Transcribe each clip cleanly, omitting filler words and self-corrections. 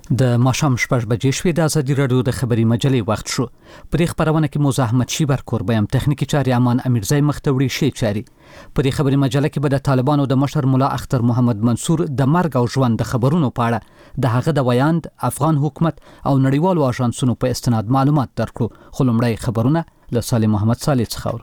د ماښام 6 بجې شوې د ازادي راډیو د خبري مجلې وخت شو. په دې خبرونه کې موزه احمد شیبر کوربایم تخنیکی چاري امان امیرزای مختوړي شي چاري. په دې خبري مجله کې به د طالبانو د مشر مولا اختر محمد منصور د مرګ او ژوند د خبرونو په اړه د هغه د ویاند افغان حکومت او نړیوالو اژانسونو په استناد معلومات درکړو. خو لومړی خبرونه له صالح محمد صالح څخه.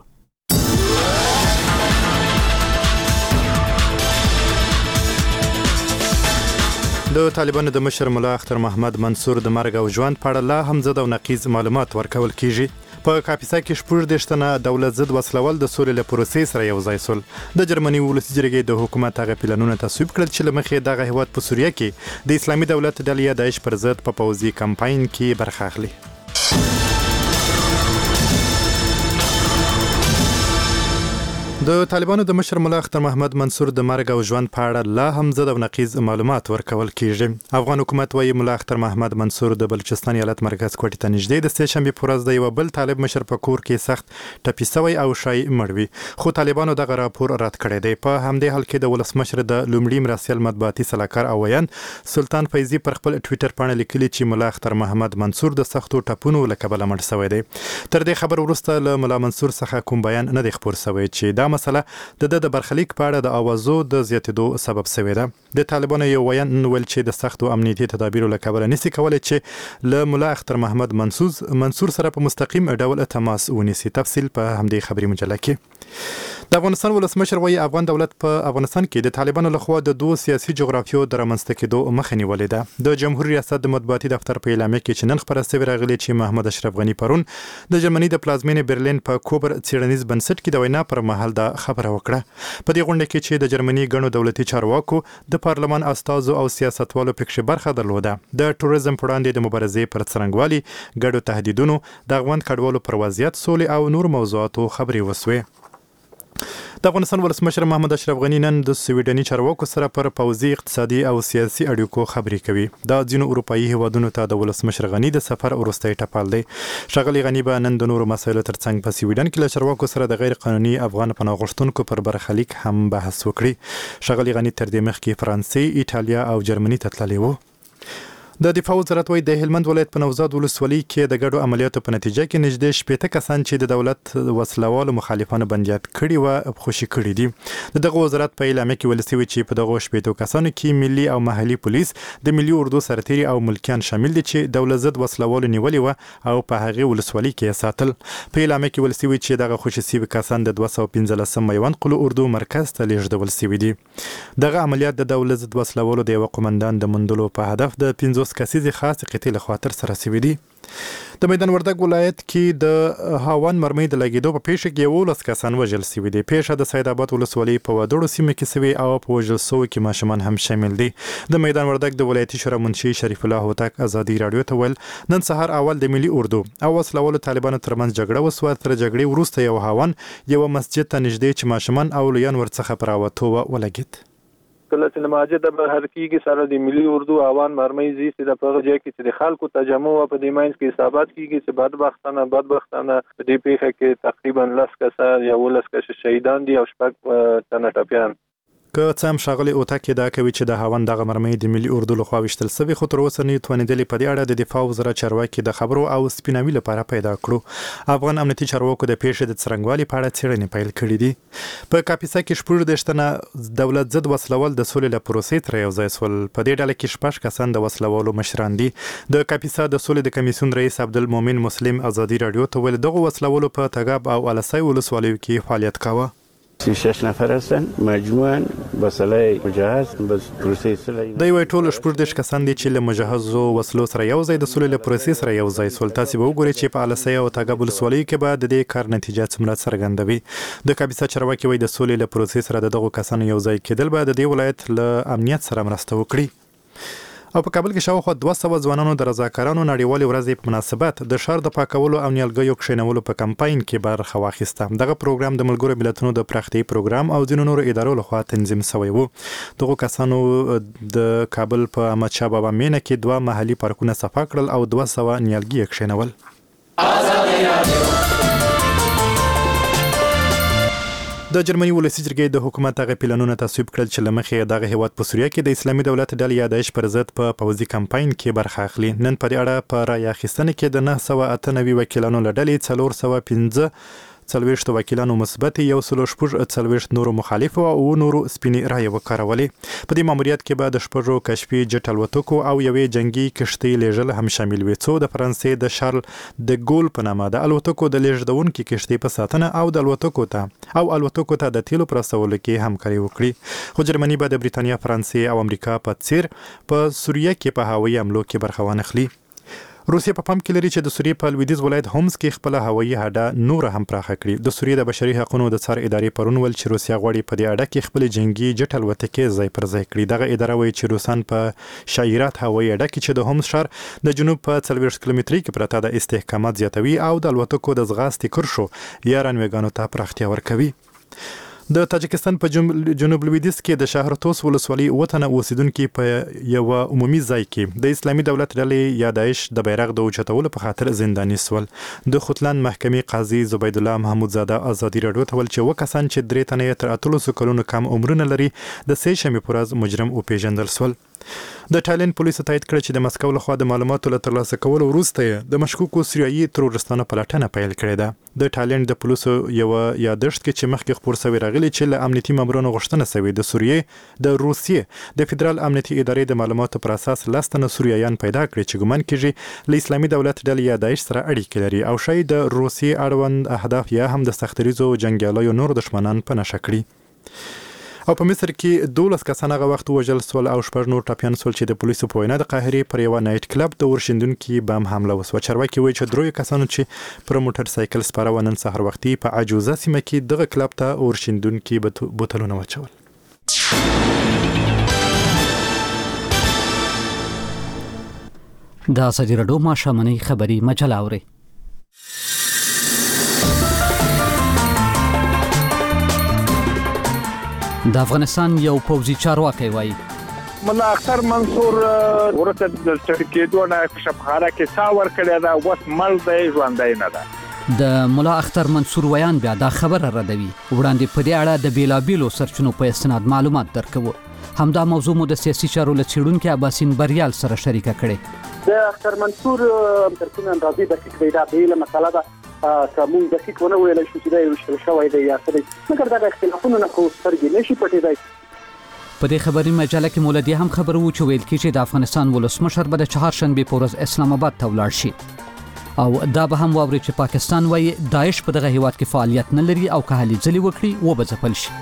د طالبانو د مشر مولا اختر محمد منصور د مرګ او ژوند په اړه لا هم زده او نقیض معلومات ورکول کیږي. په کاپیسا کې شپږ دیشتنه دولت ضد وسلوال د سولې له پروسې سره یو ځای سول. د جرمني ولسي جرګې د حکومت هغه پلانونه تصویب کړل چې لمخې دغه هیواد په سوریه کې د اسلامي دولت ډلې داعش پر ضد په پوځي کمپاین کې برخه اخلي. د طالبانو د مشر مولا اختر محمد منصور د مرګ او ژوند په اړه لا هم زده او نقیض معلومات ورکول کیږي. افغان حکومت وايي مولا اختر محمد منصور د بلوچستان ایالت مرکز کوټې ته نږدې د سه شنبه پر ورځ د یو بل طالب مشر په کور کې سخت ټپي شوی او شای مړوي. خو طالبانو دغه راپور رد کړی دی. په همدې حال کې د ولسمشر د لومړي مراسل مطبوعاتي سلاکار او ویان سلطان فیضی پر خپل ټوئیټر باندې لیکلي چې مولا اختر محمد منصور د سختو ټپونو له کبله مړ شوی دی. تر دې خبر وروسته له مولا منصور څخه کوم بیان نه دی خبر شوی چې دا مسله د برخلیک په اړه د اوازو د زیاتېدو سبب شوی ده. د طالبانو یو ویان ویل چې د سختو امنیتي تدابیرو له کبله نشي کولای چې له مولا اختر محمد منصور سره په مستقیم ډول تماس ونیسي. تفصیل په همدې خبري مجله کې. د افغانستان ولسمشر وايي افغان دولت په افغانستان کې د طالبانو لخوا د دوه سیاسي جغرافیو د رامنځته کېدو مخه نیولې ده. د جمهوریت ریاست د مطبوعاتي دفتر په اعلامیه کې چې نن خبره شوې راغلي چې محمد اشرف غنی پرون د جرمني د پلازمینې برلین په کوبر څیړنیز بنسټ کې د وینا پر مهال د خبره وکړه. په دې غونډه کې چې د جرمني غنو دولتي چارواکو د پارلمان استازو او سیاستوالو پکې برخه درلوده. د ټوریزم پر وړاندې د مبارزې پر څرنګوالي ګډو تهدیدونو د افغان کډوالو پر وضعیت سولې او نور موضوعاتو خبري وسوي. د افغانستان ولسمشر محمد اشرف غنی نن د سویډني چارواکو سره پر پوځي اقتصادي او سیاسي اړیکو خبري کوي. دا ځینو اروپایي هیوادونو ته د ولسمشر غنی د سفر وروستی ټپال دی. ښاغلی غنی به نن د نورو مسایلو ترڅنګ په سویډن کې له چارواکو سره د غیر قانوني افغان پناه غوښتونکو پر برخلیک هم بحث وکړي. ښاغلی غنی تر دې مخکې فرانسې، ایټالیا او جرمني ته تللی و. د دفاع وزارت وايي د هلمند ولایت په نوزاد ولسوالۍ کې د ګډو عملیاتو په نتیجه کې نږدې 80 کسان چې د دولت وسلوالو مخالفانو بندیات کړي و خوشي کړي دي. دغه وزارت په اعلامیه کې ویل شوی چې په دغه 80 کسانو کې ملي او محلي پولیس، د ملي اردو سرتیري او ملکیان شامل دي چې دولت ضد وسلوالو نیولي و او په هغه ولسوالۍ کې ساتل. په اعلامیه کې ویل شوی چې دغه خوشي شوی کسان د 215 میوند قلو اردو مرکز ته لیږدول شوي دي. دغه عملیات د دولت ضد وسلوالو د یو قومندان د مندلو په هدف د 15 کسیزې خاص قطعې له خاطر سره شوي دي. د میدان وردګ ولایت کې د هاون مرمۍ د لګېدو په پیښه کې 11 کسان وژل شوي دي. پیښه د سید آباد ولسوالۍ په ودړو سیمه کې شوې او په وژل شویو کې ماشومان هم شامل دي. د میدان وردګ د ولایتي شورا منشي شریف الله هوتک ازادي راډیو ته ویل نن سهار اول د ملي اردو او وسلوالو طالبانو ترمنځ جګړه وسوه. تر جګړې وروسته یو هاون یو مسجد ته نږدې چې ماشومان او لویان ورڅخه پر راوتو ولګېد. کله چې مسجد به هر کیږي سره د ملي اردو اوان مرمۍ زی چې د پرغه ځای کې د خلکو تجمع او په دې ماینس کې حسابات کیږي چې بدبختانه په دې پیښه کې تقریبا 10 کسان یا 10 کس شهیدان دي او شپږ تنه ټپیان. که څه هم ښاغلی اوتاک دا کوي چې د هاون دغه مرمۍ د ملي اردو لخوا ویشتل شوې، خو تر اوسه نه توانېدلې په دې اړه د دفاع وزارت چارواکي د خبرو او سپیناوي لپاره پیدا کړو. افغان امنیتي چارواکو د پیښې د څرنګوالي په اړه څېړنې پیل کړې دي. په کاپیسا کې شپږ دیشتنه دولت ضد وسلوال د سولې له پروسې سره یو ځای سول. په دې ډله کې 6 کسان د وسلوالو مشران دي. د کاپیسا د سولې د کمیسیون رئیس عبدالمؤمن مسلم ازادي راډیو ته ویل دغه وسلوالو په تګاب او السای ولسوالیو کې فعالیت کاوه. 6 نفر هستن مجموعاً با سلاح مجهز بس پروسې سره د یو ټول 14 کسان دي چې له مجهزو وسلو سره یو ځای د سولې له پروسې سره یو ځای سول. تاسو به وګورئ چې په السای او تګاب ولسوالیو کې به د دې کار نتیجه څومره څرګندوي. د کاپیسا چارواکي وايي د سولې له پروسې سره دغه کسانو یو ځای کېدل به د دې ولایت له امنیت سره مرسته وکړي. او په کابل کې شاوخوا 200 ځوانانو د رضاکارانو نړیوالې ورځې په مناسبت د ښار د پاکولو او نیالګیو کښېنولو په کمپاین کې برخه واخیسته. دغه پروګرام د ملګرو ملتونو د پراختیايي پروګرام او ځینو نورو ادارو لخوا تنظیم شوی و. دغه کسانو د کابل په احمدشاه بابا مینه کې 2 محلي پارکونه صفا کړل او 200 نیالګي کښېنول. د جرمني ولسي جرګې د حکومت هغه پلانونه تصویب کړل چې لمخې دغه هیواد په سوریه کې د اسلامي دولت ډلې یا داعش پر ضد په پوځي کمپاین کې برخه اخلي. نن په دې اړه په رای اخیستنه کې د 998 وکیلانو له ډلې 415 وکیلانو مثبت 146 نورو مخالف او نورو سپینې رای وکړولې. په دې ماموریت کې به د شپږو کشفي جټ الوتکو او یوې جنگي کشتۍ لیږل هم شامل وي، څو د فرانسې د شارل د ګول په نامه د الوتکو د لیږدونکو کشتۍ په ساتنه او د الوتکو ته د تیلو پر رسولو کې همکاري وکړي. خو جرمني به د بریتانیا، فرانسې او امریکا په څیر په سوریه کې په هوایي حملو کې برخه وانخلي. روسیه په پام کې لري چې د سوریې په لویدیځ ولایت هومس کې خپل هوایي اډه نور هم پراخه کړي. د سوریې د بشري حقوقو د څار ادارې پرون ول چې روسیه غواړي په دې اډه کې خپل جنگي جټ الوتکې ځای پر ځای کړي. دغه اداره وایي چې روسان په شایرات هوایي اډه کې چې د هومس ښار د جنوب په 40 کیلومتري کې پرته د استحکامات زیاتوي او د الوتکو د ځغاستې کرښو یا رنویګانو ته پراختیا ورکوي. د تاجکستان په جنوب لویدیځ کې د شهرتوس ولسوالۍ وطنه اوسیدونکو په یو عمومي ځای کې د اسلامي دولت ډلې یا داعش د بیرغ د اوچتولو په خاطر زنداني سول. د خوتلان محکمې قاضي زبید الله محمود زاده ازادي راډیو ته ویل چې وکسان چې درې تنه تر 300 کلونو کم عمرونه لري د سې شنبې پر ورځ مجرم او پیژندل سول. د تایلند پولیسو تایید کړ چې د مسکو لخوا د معلوماتو له ترلاسه کولو وروسته د مشکوکو سوریایي ترورستانو پلټنه پیل کړې ده. د تایلند د پولیسو یو یادښت کې چې مخکې خبر شوی راغلی چې له امنیتي مامورانو غوښتنه شوې د سوریې د روسیې د فدرال امنیتي ادارې د معلوماتو پر اساس لاستنه سوریایان پیدا کړي چې ګمان کیږي له اسلامي دولت ډلې یا داعش سره اړیکې لري او شاید د روسیې اړوند اهداف یا هم د سختریزو جنگیالیو نور دشمنان په نشه کړي. او په مصر کې 12 کسان هغه وخت وژل سول او شپږ نور ټاپیان سول چې د پولیسو په وینا د قاهرې پر یو نایټ کلب د ورشندونکو بم حمله وسوه. چارواکي وایي چې دروي کسانو چې پر موټر سایکل سپاره ونن سحر وختي په عجوزه سیمه کې دغه کلب ته ورشندونکو بوتلونه وچول. دا ازادي راډیو ماښامنۍ خبري مجله اوري. د افغانستان یو پوځي چارواکي وایي ملا اختر منصور ورته د سرکېدو نه شپخاره کې ساور کړی دا وس مل دی ژوندۍ نه ده. د ملا اختر منصور ویان بیا دا خبره ردوي. وړاندې په دې اړه د بیلابیلو سرچینو په استناد معلومات درکوو. همدا موضوع مو د سیاسي چارو له څېړونکي اباسین بریال سره شریکه کړې. د اختر منصور ترڅنګ راځي د فکر دا بیل مسله ده کوم د فکر ونه ویل شو چې دا یو شوی دی یا څه دی، مګر دا اختلافونه نه خو سترګې نشي پټېدای. په دې خبري مجله کې مولدي هم خبرو چې ویل کېږي د افغانستان ولسمشر به د چهارشنبه په ورځ اسلام آباد ته ولاړ شي او دا به هم واوري چې پاکستان وایي داعش په دغه هیواد کې فعالیت نه لري او که هلې ځلې وکړي و به ځپل شي.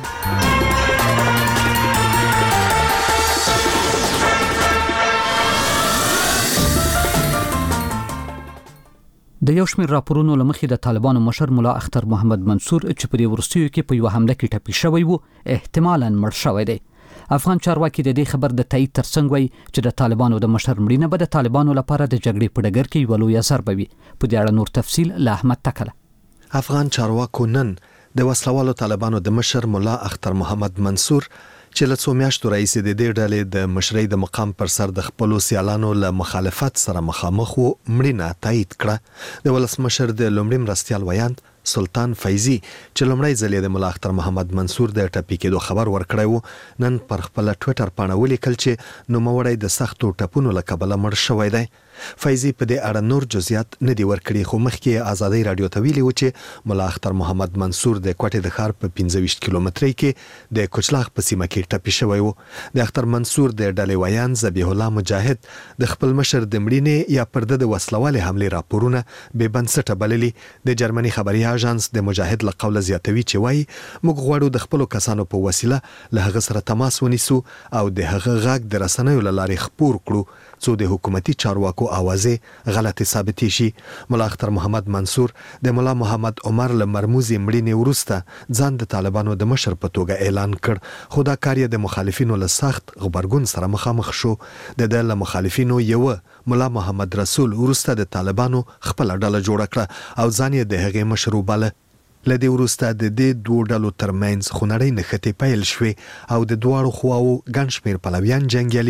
د یو شمېر راپورونو له مخې د طالبانو مشر ملا اختر محمد منصور چې په دې وروستیو کې په یو حمله کې ټپي شوی وو احتمالاً مړ شوی دی. افغان چارواکي د دې خبر د تایید ترڅنګ وایي چې د طالبانو د مشر مړینه به د طالبانو لپاره د جګړې په ډګر کې یوه لویه ضربه وي. په دې اړه نور تفصیل له احمد تکله. افغان چارواکو نن د وسلوالو طالبانو د مشر ملا اختر محمد منصور چې له څو میاشتو راهیسې د دې ډلې د مشرۍ د مقام پر سر د خپلو سیالانو له مخالفت سره مخامخ وو مړینه تایید کړه. د ولسمشر د لومړي مرستیال ویاند سلطان فیضي چې لومړی ځل د ملا اختر محمد منصور د ټپي کېدو خبر ورکړی وو نن پر خپل ټویټر پاڼه ولیکل چې نوموړی د سختو ټپونو له کبله مړ شوی دی. فیضي په دې اړه نور جزئیات نه دی ورکړي خو مخکې ازادي رادیو ته ویلي و چې ملا اختر محمد منصور د کوټې د ښار په 25 کیلومترۍ کې د کوچلاغ په سیمه کې ټپي شوی و. د اختر منصور د ډلې ویان ذبیح الله مجاهد د خپل مشر د مړینې یا پرده د وسلوالې حملې راپورونه بې بنسټه بللي. د جرمني خبري اژانس د مجاهد له قوله زیاتوي چې وایي موږ غواړو د خپلو کسانو په وسیله له هغه سره تماس ونیسو او د هغه غږ د رسنیو له لارې خپور کړو څو د حکومتي چارواکو اوازې غلطي ثابتې شي. ملا اختر محمد منصور د ملا محمد عمر له مرموزي مړینې وروسته ځان د طالبانو د مشر په توګه اعلان کړ خو دا کار یې د مخالفینو له سخت غبرګون سره مخامخ شو. د مخالفینو یو ملا محمد رسول وروسته د طالبانو خپل ډله جوړه کړه او ځان یې د هغې مشر وباله. لدې وروسته د دې دوه ډلو ترمنځ خونړۍ نښتې پیل شوې او د دواړو خواو ګڼ شمېر پلویان جنګیالي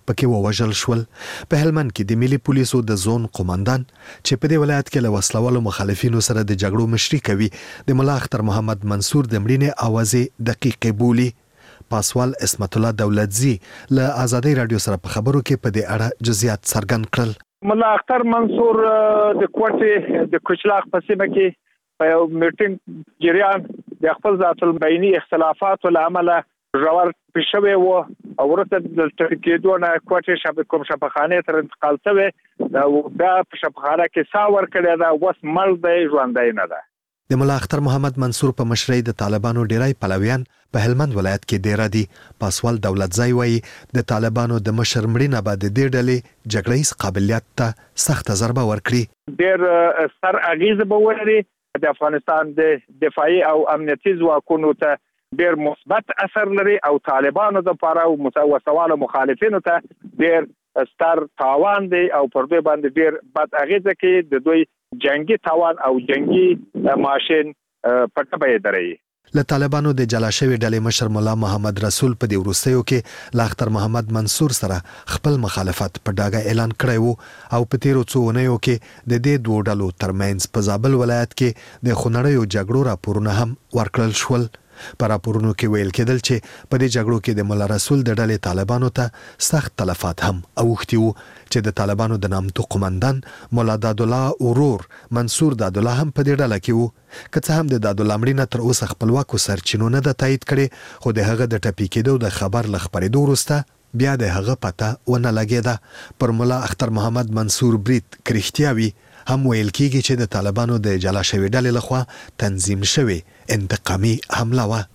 پکې ووژل شول. په هلمند کې د ملي پولیسو د زون قومندان چې په دې ولایت کې له وسلوالو مخالفینو سره د جګړو مشري کوي د ملا اختر محمد منصور د مړینې اوازې دقیقې بولي. پاسوال اسمت الله دولتزی له آزادۍ رادیو سره په خبرو کې په دې اړه جزئیات څرګند کړل. ملا اختر منصور د کوټې د کوچلاغ په سیمه کې په یو میټینګ جریان د خپل ذات البینی اختلافات له امله ژور پېښوي وو او ورته د ټکیدو نه کوټې کوم شفاخانه تر انتقال شوی دا په شفاخانه کې سا ور کړی دا وس مړ دی ژوندی نه ده. د ملا اختر محمد منصور په مشرۍ د طالبانو ډیری پلویان په هلمند ولایت کې ډیر دي. پاسوال دولتزی وایي د طالبانو د مشر مړینه به د دې ډلې جګړیز قابلیت ته سخت ضربه ورکړي. ډیر سر اغیزه به ولري د افغانستان د دفاعي او امنیتي ځواکونو ته ډیر مثبت اثر لري او طالبانو لپاره او متوسوالو مخالفینو ته ډیر ستر تاوان دی او پر دوی باندې ډیر بد اغیزه کوي. د دوی جنگي تاوان او جنگي ماشين پټه دري. له طالبانو د جلا شوی ډلې مشر مولا محمد رسول په دې وروستیو کې له اختر محمد منصور سره خپل مخالفت په ډاګه اعلان کړی وو او په تیرو څو اونیو کې د دې دوه ډلو ترمنځ په زابل ولایت کې د خونړیو جګړو راپورونه هم ورکړل شول. په راپورونو کې ویل کېدل چې په دې جګړو کې د مولا رسول د ډلې طالبانو ته سخت تلفات هم اوښتي وو چې د طالبانو د نامتو قومندان مولا دادالله ورور منصور دادالله هم په دې ډله کې وو. که څه هم د دادالله مړینه تر اوسه خپلواکو سرچینو نه ده تایید کړې خو د هغه د ټپي کېدو د خبر له خپرېدو وروسته بیا د هغه پته ونه لګېده. پر مولا اختر محمد منصور برید کرښتیا وي هم ویل کېږي چې د طالبانو د جلا شوی ډلې لخوا تنظیم شوی انتقامي حمله وه.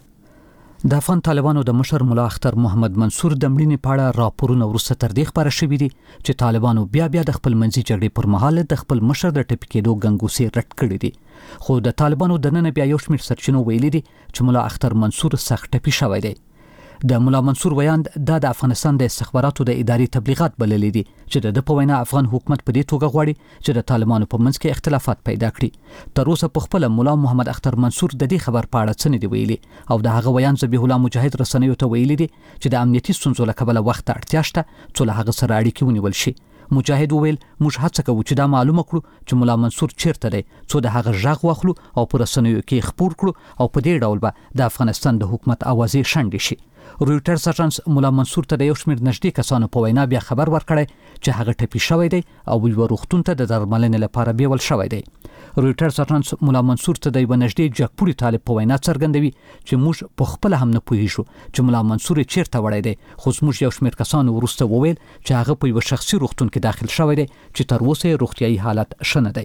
د افغان طالبانو د مشر مولا اختر محمد منصور د مړینې په اړه راپورونه وروسته تر دې خبره شوي دي چې طالبانو بیا د خپل منځي جګړې پر مهال د خپل مشر د ټپي کېدو ګنګوسې رټ کړي دي. خو د طالبانو دننه بیا یو شمېر سرچینو ویلي دي چې مولا اختر منصور سخت ټپي شوی دی. د مولا منصور ویاند د افغانستان د استخباراتو د ادارې تبلیغات بللې دي چې د په وینا افغان حکومت په دې توګه غواړي چې د طالبانو په منځ کې اختلافات پیدا کړي. تر اوسه په خپل مولا محمد اختر منصور د دې خبر په اړه څه نه دی ویلي او د هغه ویاند ذبیح الله مجاهد رسنیو ته ویلي دي چې د امنیتي ستونزو له کبله وخت اړتیا شته څو له هغه سره اړیکې ونیول شي. مجاهد وویل موږ هڅه کوو چې دا معلومه کړو چې مولا منصور چیرته دی څو د هغه غږ واخلو او په رسنیو کې خپور کړو او په دې ډول به د افغانستان د حکومت اوازې شنډې شي. رویټرز اژانس مولا منصور ته د یو شمېر نږدې کسانو په وینا بیا خبر ورکړی چې هغه ټپي شوی دی او یو روغتون ته د درملنې لپاره بیول شوی دی. رویټرز اژانس مولا منصور ته د یو نږدې جګپوري طالب په وینا څرګندوي چې موږ په خپل هم نه پوهیږو چې مولا منصور چیرته وړی دی خو موږ یو شمېر کسانو وروسته وویل چې هغه په یو شخصي روغتون کې داخل شوی دی چې تر اوسه روغتیايي حالت ښه نه دی.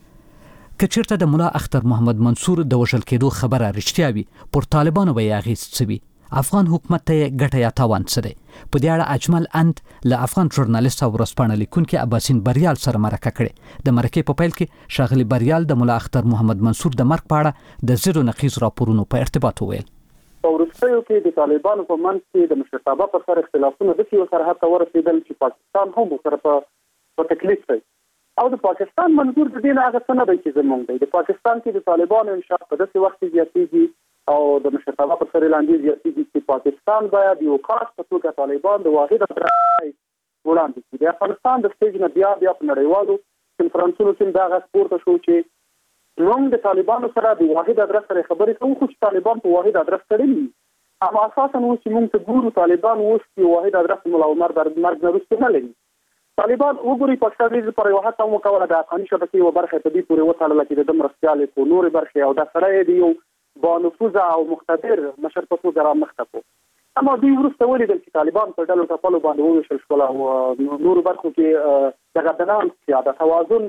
که چیرته د مولا اختر محمد منصور د وژل کېدو خبره رښتیا وي پر طالبانو به یې اغېز څه وي؟ افغان حکومت ته ګټه یا تاوان څه دی؟ په دې اړه اجمل اند له افغان ژورنالیست او ورځپاڼه لیکونکي اباسین بریال سره مرکه کړې. د مرکې په پیل کې ښاغلي بریال د مولا اختر محمد منصور د مرګ په اړه د زیرو نقیض راپورونو په ارتباط وویل. په وروستیو کې د طالبانو په منځ کې د مشرتابه پر سر اختلافونه د یو سرحد ته ورسېدل چې پاکستان هم سره په تکلیف دی او د پاکستان منظور د دې نه هغه څه نه دی چې زموږ دی. د پاکستان کې د طالبانو انشاء په داسې وخت کې زیاتېږي او د مشرتابه پر سر لاندې زیاتېږي چې پاکستان باید یو خاص په توګه طالبان د واحد ادرس وړاندې کړي. د افغانستان د سټیج نه بیا په نړیوالو کنفرانسونو کې دا غږ پورته شو چې موږ د طالبانو سره د واحد ادرس سره خبرې کوو خو چې طالبان په واحد ادرس تړلي اما اساسا نو چې موږ ته ګورو طالبان اوس په واحد ادرس مولا عمر مرګ نه وروسته نه لري. طالبان وګوري پاکستان دې پر یو هڅه وکړه د افغاني شبکې یو برخه په دې پورې وتړله چې د مرستيالې په نور برخه او د سره دی یو با نفوذ او مقتدر مشر په توګه رامخته کو. اما دوی وروسته ولیدل چې طالبان په ډلو ټپلو باندې وویشل شول او نور برخو کې دغه دنام د توازن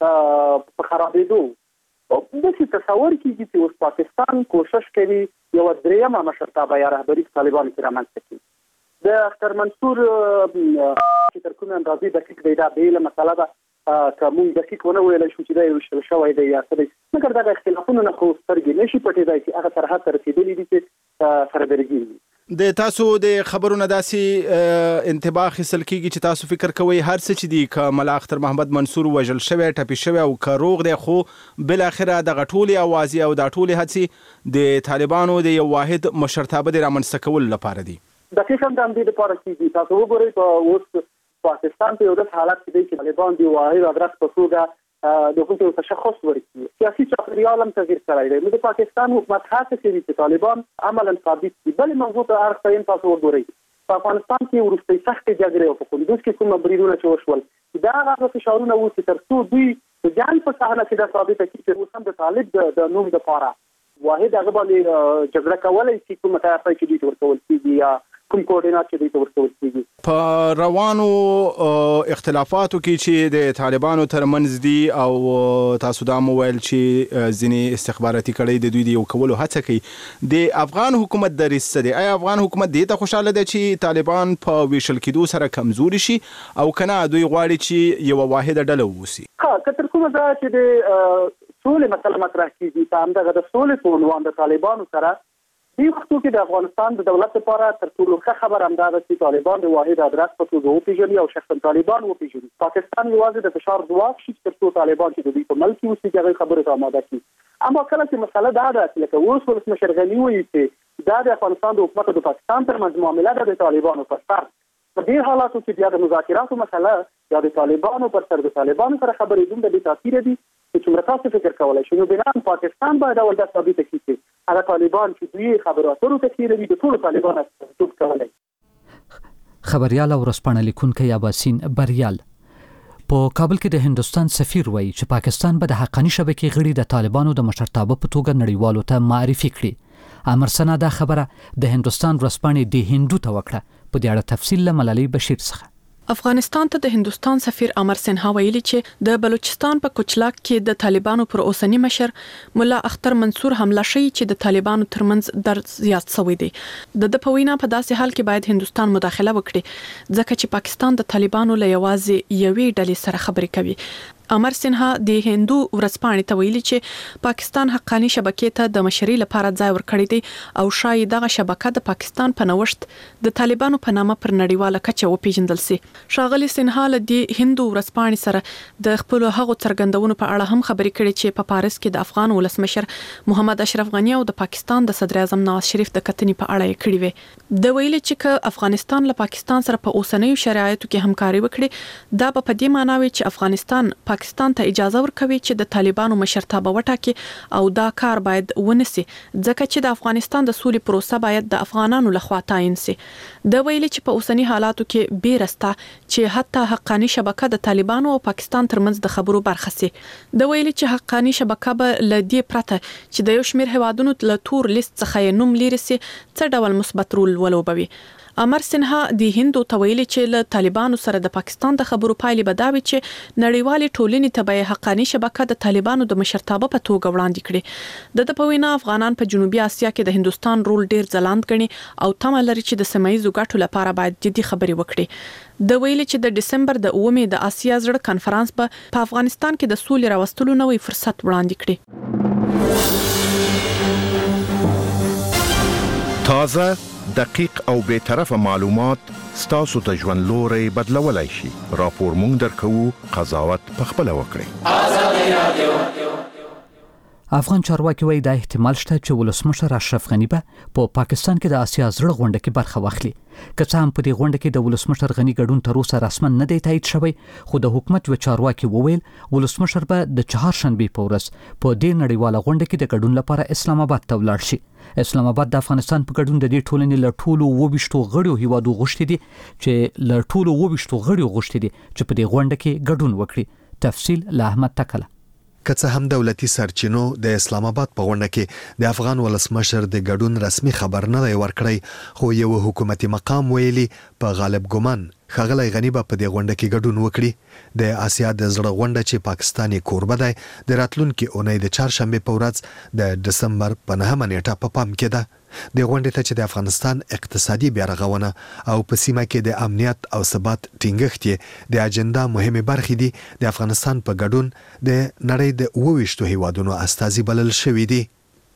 په خرابېدو او داسې تصور کېږي چې اوس پاکستان کوشش کوي یو درېیمه مشرتابه یا رهبري طالبان کې رامنځته کړي. د اختر منصور چې تر کومه اندازې دقیق دی دا بیله مسله ده که موږ دقیق ونه ویلی شو چې دا یو ویشتل شوی دی یا څه دی مګر دغه اختلافونه نه خو سترګې نشي پټېدی چې هغه سرحد ته رسېدلي دي چې سره درګي د تاسو د خبرونه داسې انتباه خصل کیږي چې تاسو فکر کوئ هر څه چې دی ک مولا اختر محمد منصور وژل شوی ټپي شوی او ک روغ دی خو بل اخره د غټولي اوازي او د ټولي هڅې د طالبانو د یو واحد مشرتابه د رامنځته کول لپاره دي. دقیقاً د دې لپاره کیږي. تاسو وګورئ په اوس پاکستان په یو داسې حالت کې دی چې طالبان دی واحد ادرس په توګه د حکومت تشخص ورکړي. سیاسي چاپیریال هم تغیر کړی دی. نو د پاکستان حکومت هڅه کوي چې طالبان عملاً ثابت کړي. بل موضوع ته اړخ ته تاسو وګورئ په افغانستان کې وروستۍ سختې جګړې او په کندوز کې کوم بریدونه چې وشول دا هغه فشارونه وو چې تر څو دوی د جنګ په صحنه کې د ثابته کړي چې اوس هم د طالب د نوم لپاره واحد هغه باندې جګړه کولای شي کومه طرف چې دوی ورکول کیږي یا کوم کوردینات چې دوی ورکول کیږي. په روانو اختلافاتو کې چې د طالبانو ترمنځ دي او تاسو دا مویل چې ځینې استخباراتي کړي د دوی د یو کولو هڅه کوي د افغان حکومت دریځ څه دی؟ آیا افغان حکومت دې ته خوشاله دی چې طالبان په ویشل کېدو سره کمزوري شي او کنه دوی غواړي چې یو واحده ډله ووسی؟ کتر کومه دا چې د سولې مسله مطرح کیږي په همدغه د سولې په عنوان د طالبانو سره دې وختو کې د افغانستان د دولت لپاره تر ټولو ښه خبر همدا ده چې طالبان د واحد ادرس په توګه وپېژني او شخصا طالبان وپېژني. پاکستان یوازې د فشار ځواک شي تر څو طالبان چې د دوی په ملک کې اوسي هغه خبرې ته آماده کړي. اما کله چې مسله دا ده چې لکه اوس ولسمشر غني وایي چې دا د افغانستان د حکومت او د پاکستان ترمنځ معامله ده د طالبانو پر سر، په دې حالاتو کې بیا د مذاکراتو مسله یا د طالبانو پر سر د طالبانو سره خبرې دومره بې تاثیره دي چې څومره تاسو فکر کولی شئ. نو بنا پاکستان باید اول دا ثابته کړي چې هغه طالبان چې دوی خبرو اترو ته کېنوي د ټولو طالبانو استازیتوب کولی. خبریال او ورځپاڼه لیکونکی یاباسین بریال په کابل کې د هندستان سفیر وایي چې پاکستان به د حقاني شبکې غړي د طالبانو د مشرتابه په توګه نړیوالو ته معرفي کړي. امر سنا دا خبره د هندستان ورځپاڼې د هندو ته وکړه. په دې اړه تفصیل له ملالۍ بشیر څخه. افغانستان ته د هندستان سفیر امر سنها ویلي چې د بلوچستان په کوچلاک کې د طالبانو پر اوسنی مشر مولا اختر منصور حمله شوی چې د طالبانو ترمنځ درز زیات شوی دی. د په وینا په داسې حال کې باید هندستان مداخله وکړي ځکه چې پاکستان د طالبانو له یوازې یوې ډلې سره خبرې کوي. امر سنها د هندو ورځپاڼې ته ویلي چې پاکستان حقاني شبکې ته د مشرۍ لپاره ځای ورکړی دی او شاید دغه شبکه د پاکستان په نوښت د طالبانو په نامه پر نړیواله کچه وپیژندل شي. ښاغلي سنها له د هندو ورځپاڼې سره د خپل هغو څرګندونو په اړه هم خبرې کړې چې په پاریس کې د افغان ولسمشر محمد اشرف غنی او د پاکستان د صدر اعظم نواز شریف د کتنې په اړه یې کړې وې. د ویلي چې افغانستان له پاکستان سره په اوسنیو شرایطو کې همکاري وکړي دا په دې معنی وي چې افغانستان پاکستان ته اجازه ورکوي چې د طالبانو مشرتابه وټاکي او دا کار باید ونسي ځکه چې د افغانستان د سولې پروسه باید د افغانانو لخوا تعین سي. د ویلي چې په اوسنی حالاتو کې بیرسته چې حتی حقاني شبکه د طالبانو او پاکستان ترمنځ د خبرو برخه سي. د ویلي چې حقاني شبکه به لدې پرته چې د یو شمېر هوادونو له تور لیست څخه نوم لري سي څه ډول مثبت رول ولوبوي. امر سنها د هندو تویل چې له طالبانو سره د پاکستان د خبرو پایلې بداوي چې نړیوال ټولنې ته به حقاني شبکه د طالبانو د مشرتابه په توګه وړاندې کړي. د پوینا افغانان په جنوبي اسیا کې د هندستان رول ډیر ځلاند غني او تمه لري چې د سیمایي ګټو لپاره باید جدي خبرې وکړي. د ویل چې د دسمبر د 9 د اسیا زړه کانفرنس په افغانستان کې د سولې راوستلو نوې فرصت وړاندې کړي. تازه دقیق او به طرفه معلومات ستاسو ته ژوند لوري بدلولای شي. راپور مونږ درکو، قضاوت پخپله وکړئ. افغان چارواکي وایي دا احتمال شته چې ولسمشر اشرف غنی به په پاکستان کې د آسیا زړه غونډه کې برخه واخلي. که څه هم په دې غونډه کې د ولسمشر غنی ګډون تر اوسه رسما نه دی تایید شوی، خو د حکومت و چارواکي وویل ولسمشر به د چهارشنبه په ورځ په دې نړیواله غونډه کې د ګډون لپاره اسلام آباد ته ولاړ شي. اسلام آباد د افغانستان په ګډون د دې ټولنې له ټولو 22 غړیو هیوادو غوښتي دي چې له ټولو 22 غړیو غوښتي دي چې په دې غونډه کې ګډون وکړي. تفصیل له احمد تکله. که څه هم دولتي سرچینو د اسلام آباد په غونډه کې د افغان ولسمشر د ګډون رسمي خبر نه دی ورکړی، خو یو حکومتي مقام ویلي په غالب ګمان ښاغلی غنی به په دې غونډه کې ګډون وکړي. د آسیا د زړه غونډه چې پاکستاني کوربه دی د راتلونکي اونۍ د چهارشنبه په ورځ د دسمبر په 9 نیټه په پام کې ده. د غونډې ته چې د افغانستان اقتصادي بیارغونه او په سیمه کې د امنیت او ثبات ټینګښت د اجنډا مهمه برخې دي، د افغانستان په ګډون د نړۍ د 22 هیوادونو استازي بلل شوی دي.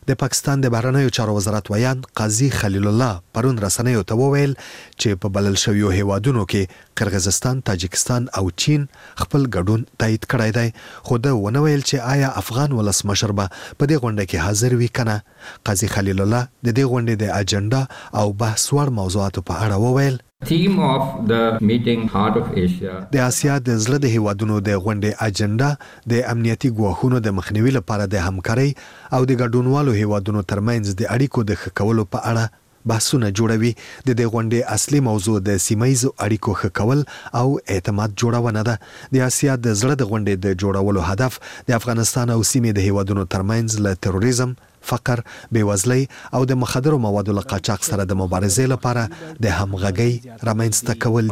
د پاکستان د بهرنیو چارو وزارت ویان قاضي خلیل الله پرون رسنیو ته وویل چې په بلل شویو هیوادونو کې قرغیزستان، تاجکستان او چین خپل ګډون تایید کړی دی، خو دا ونه ویل چې آیا افغان ولسمشر به په دې غونډه کې حاضر وي کنه. قاضي خلیل الله د دې غونډې د اجنډا او بحث وړ موضوعاتو په اړه وویل Theme of the meeting Heart of Asia. د آسیا د زړه د هیوادونو د غونډې اجنډا د امنیتي ګواښونو د مخنیوي لپاره د همکارۍ او د ګډونوالو هیوادونو ترمنځ د اړیکو د ښه کولو په اړه بحثونه جوړوي. د دې غونډې اصلي موضوع د سیمایي اړیکو ښه کول او اعتماد جوړونه ده. د آسیا د زړه د غونډې د جوړولو هدف د افغانستان او سیمې د هیوادونو ترمنځ له تروریزم، فقر، بیوزلۍ او د مخدرو موادو له قاچاق سره د مبارزې لپاره د همغږۍ رامنځته کول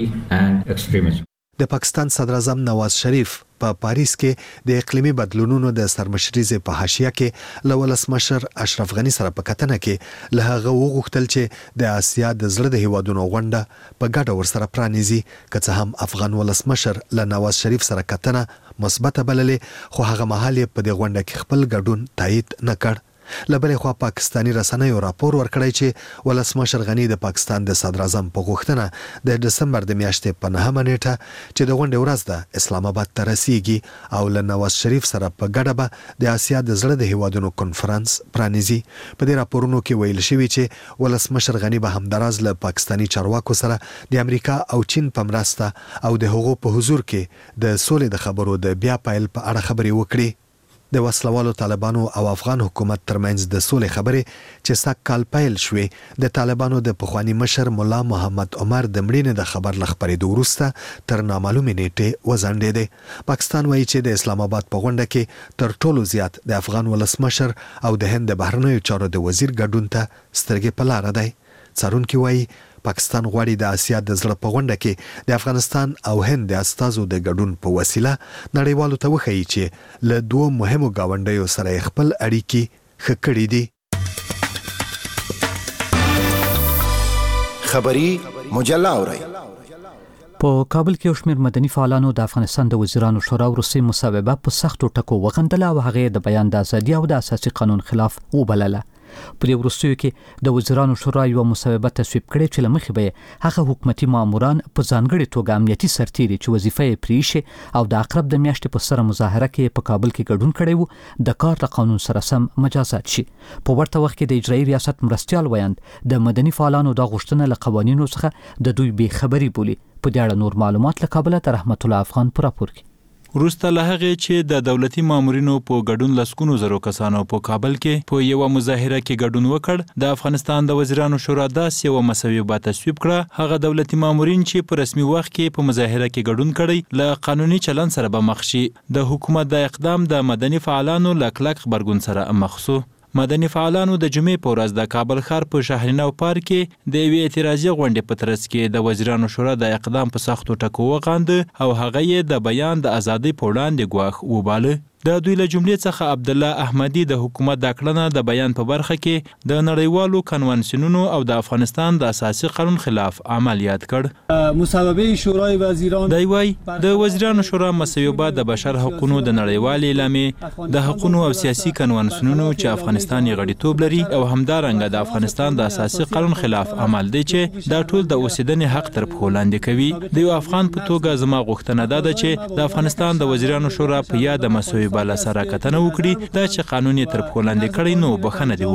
دي. د پاکستان صدر اعظم نواز شریف په پاریس کې د اقلیمي بدلونونو د سرمشریزې په حاشیه کې له ولسمشر اشرف غني سره په کتنه کې له هغه وغوښتل چې د آسیا د زړه د هیوادونو غونډه په ګډه ورسره پرانیزي. که څه هم افغان ولسمشر له نواز شریف سره کتنه مثبته بللې، خو هغه مهال په دې غونډه کې خپل ګډون تایید نه کړ. لبلې خوا پاکستانی رسنیو راپور ورکړی چې ولسمشر غني د پاکستان د صدر اعظم په غوښتنه د دسمبر د میاشتې په 9 نیټه چې د غونډې ورځ ده اسلام آباد ته رسیږي او له نواز شریف سره په ګډه به د آسیا د زړه د هیوادونو کنفرانس پرانیزي. په دې راپورونو کې ویل شوی چې ولسمشر غني به همداراز له پاکستانی چارواکو سره د امریکا او چین په مرسته او د هغو په حضور کې د سولې د خبرو د بیا پایل په اړه خبرې وکړي. د وسلوالو طالبانو او افغان حکومت ترمنځ د سولې خبرې چې سږ کال پیل شوې د طالبانو د پخوانی مشر مولا محمد عمر د مړینې د خبر له خبرېدو وروسته تر نامعلومې نیټې وځنډېدې. پاکستان وایي چې د اسلام آباد په غونډه کې تر ټولو زیات د افغان ولسمشر او د هند د بهرنیو چارو د وزیر ګډون ته سترګې په لاره دی. څارونکي وایي پاکستان غواړي د آسیا د زړه په غونډه کې د افغانستان او هند د استازو د ګډون په وسیله نړیوالو ته وښيي چې له دوه مهمو گاونډیو سره خپل اړیکې ښه کړې دي. خبری مجله اورئ. په کابل کې شمیر مدني فعالانو د افغانستان د وزیرانو شورا وروستۍ مصوبه په سختو ټکو وغندله او هغه د بیان د ازادي او د اساسي قانون خلاف وبلله. پر وروستیو کې د وزیرانو شورا یو مصوبه تصویب کړې چې لمخې به هغه حکومتي ماموران په ځانګړي توګه امنیتي سرتیري چې وظیفه یې پریښي او د اقرب د میاشتې په سره مظاهره کې په کابل کې ګډون کړی وو د کار له قانون سره سم مجازات شي. په ورته وخت کې د اجرایي ریاست مرستیال ویاند د مدني فعالانو د غوښتنه له قوانینو څخه د دوی بې خبري بولي. په دې اړه نور معلومات له کابل ته رحمت الله افغان پر راپور کې. وروسته له هغې چې د دولتي مامورینو په ګډون لسګونو زرو کسانو په کابل کې په یوه مظاهره کې ګډون وکړ، د افغانستان د وزیرانو شورا داسې یوه مصوبه تصویب کړه. هغه دولتي مامورین چې په رسمي وخت کې په مظاهره کې ګډون کړی له قانوني چلن سره به مخ شي. د حکومت د اقدام د مدني فعالانو له کلک غبرګون سره مخ شو. مدني فعالانو د جمعې په ورځ د کابل ښار په شاهینو پارک کې د یوې اعتراضي غونډې په ترڅ کې د وزیرانو شورا د اقدام په سختو ټکو وغانده او هغه یې د بیان د ازادۍ په وړاندې ګواښ وباله. د دوی له جملې څخه عبدالله احمدي د حکومت د کړنه د بیان په برخه کې د نړیوالو کنوانسیونونو او د افغانستان د اساسي قانون خلاف عمل یاد کړ. مصوبه شورای وزیران دی وای د وزیرانو شورا مصوبه د بشر حقوقو د نړیوال اعلامیې د حقوقو او سیاسي کنوانسیونونو چې افغانستان یې غړیتوب لري او همدارنګه د افغانستان د اساسي قانون خلاف عمل دی چې دا ټول د اوسیدنې حق تر پښو لاندې کوي. د یو افغان په توګه زما غوښتنه ده چې د افغانستان د وزیرانو شورا په یاد مصوبه بالا سره کتنه وکړي دا چې قانون یې تر پښو لاندې کړی نو بخښنه دې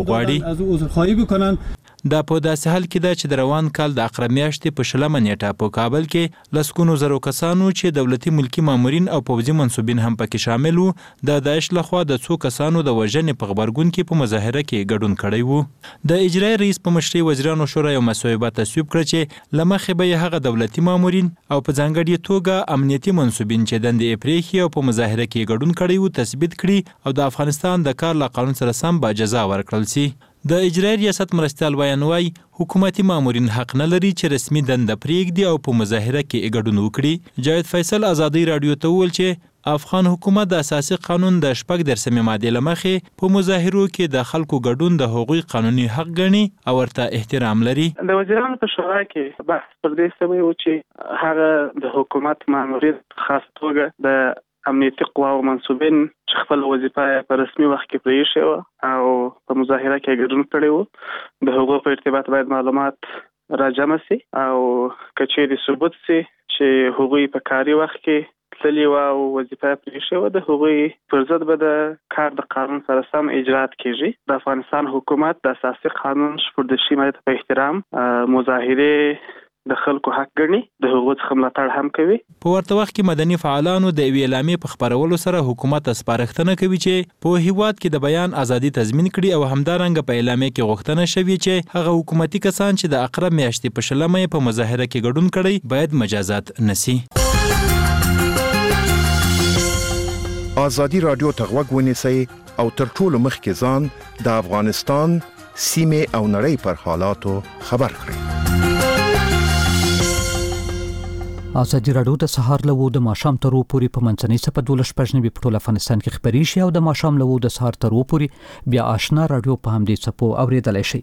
وغواړي. دا په داسې حال کې ده چې د روان کال د اقرب میاشتې په 20 نیټه په کابل کې لسګونو زرو کسانو چې دولتي ملکی مامورین او پوځي منصوبین هم پکې شامل وو د داعش لخوا د څو کسانو د وژنې په غبرګون کې په مظاهره کې ګډون کړی وو. د اجرایي رئیس په مشرۍ وزیرانو شورا یو مصوبه تصویب کړه چې لمخې به هغه دولتي مامورین او په ځانګړي توګه امنیتي منصوبین چې دندې یې پرېښي او په مظاهره کې ګډون کړی وو تثبیت کړي او د افغانستان د کار له قانون سره سم به جزا ورکړل شي. د اجرایي ریاست مرستیال ویان وای حکومتي مامورین حق نه لري چې رسمي دنده پرېږدي او په مظاهره کې ګډون وکړي. جاوید فیصل ازادي رادیو ته وویل چې افغان حکومت د اساسي قانون د 14 ماده لمخې په مظاهرو کې د خلکو ګډون د حقوقي قانوني حق ګڼي او ورته احترام لري. د وزیرانو په شورا کې بحث پر دې سوی و چې هغه د حکومت مامورین خاص توګه د امنیتي قواو منصوبین چې خپل وظیفه په رسمي وخت کې پرې شوه او په مظاهره کې ګډون کړی وو د هغو په ارتباط باید معلومات راجمع سي او کچېرې ثبوت سي چې هغوی په کاري وخت کې تللی و او وظیفه پرې شوه د هغوی پر ضد به د کار د قانون سره سم اجرات کیږي د افغانستان حکومت د اساسي قانون شپږدېرشمې ماده په احترام مظاهره د خلکو حق ګڼي د هغو څخه ملاتړ هم کوي. په ورته وخت کې مدني فعالانو د یوې اعلامیې په خپرولو سره حکومت ته سپارښتنه کوي چې په هیواد کې د بیان ازادي تضمین کړي او همدارنګه په اعلامیې کې غوښتنه شوې چې هغه حکومتي کسان چې د اقرب میاشتې په شلمه په مظاهره کې ګډون کړي باید مجازات نشي. ازادي رادیو ته غوږ ونیسئ او تر ټولو مخکې ځان د افغانستان سیمې او نړۍ پر حالاتو خبر کړئ. ازادي رادیو د سهار له وو د ماښام تر پوري په منځنۍ سپه 12 په ټول افغانستان کې خبري شي او د ماښام له وو د سهار تر پوري بیا آشنا رادیو په همدې سپو اوریدلای شي.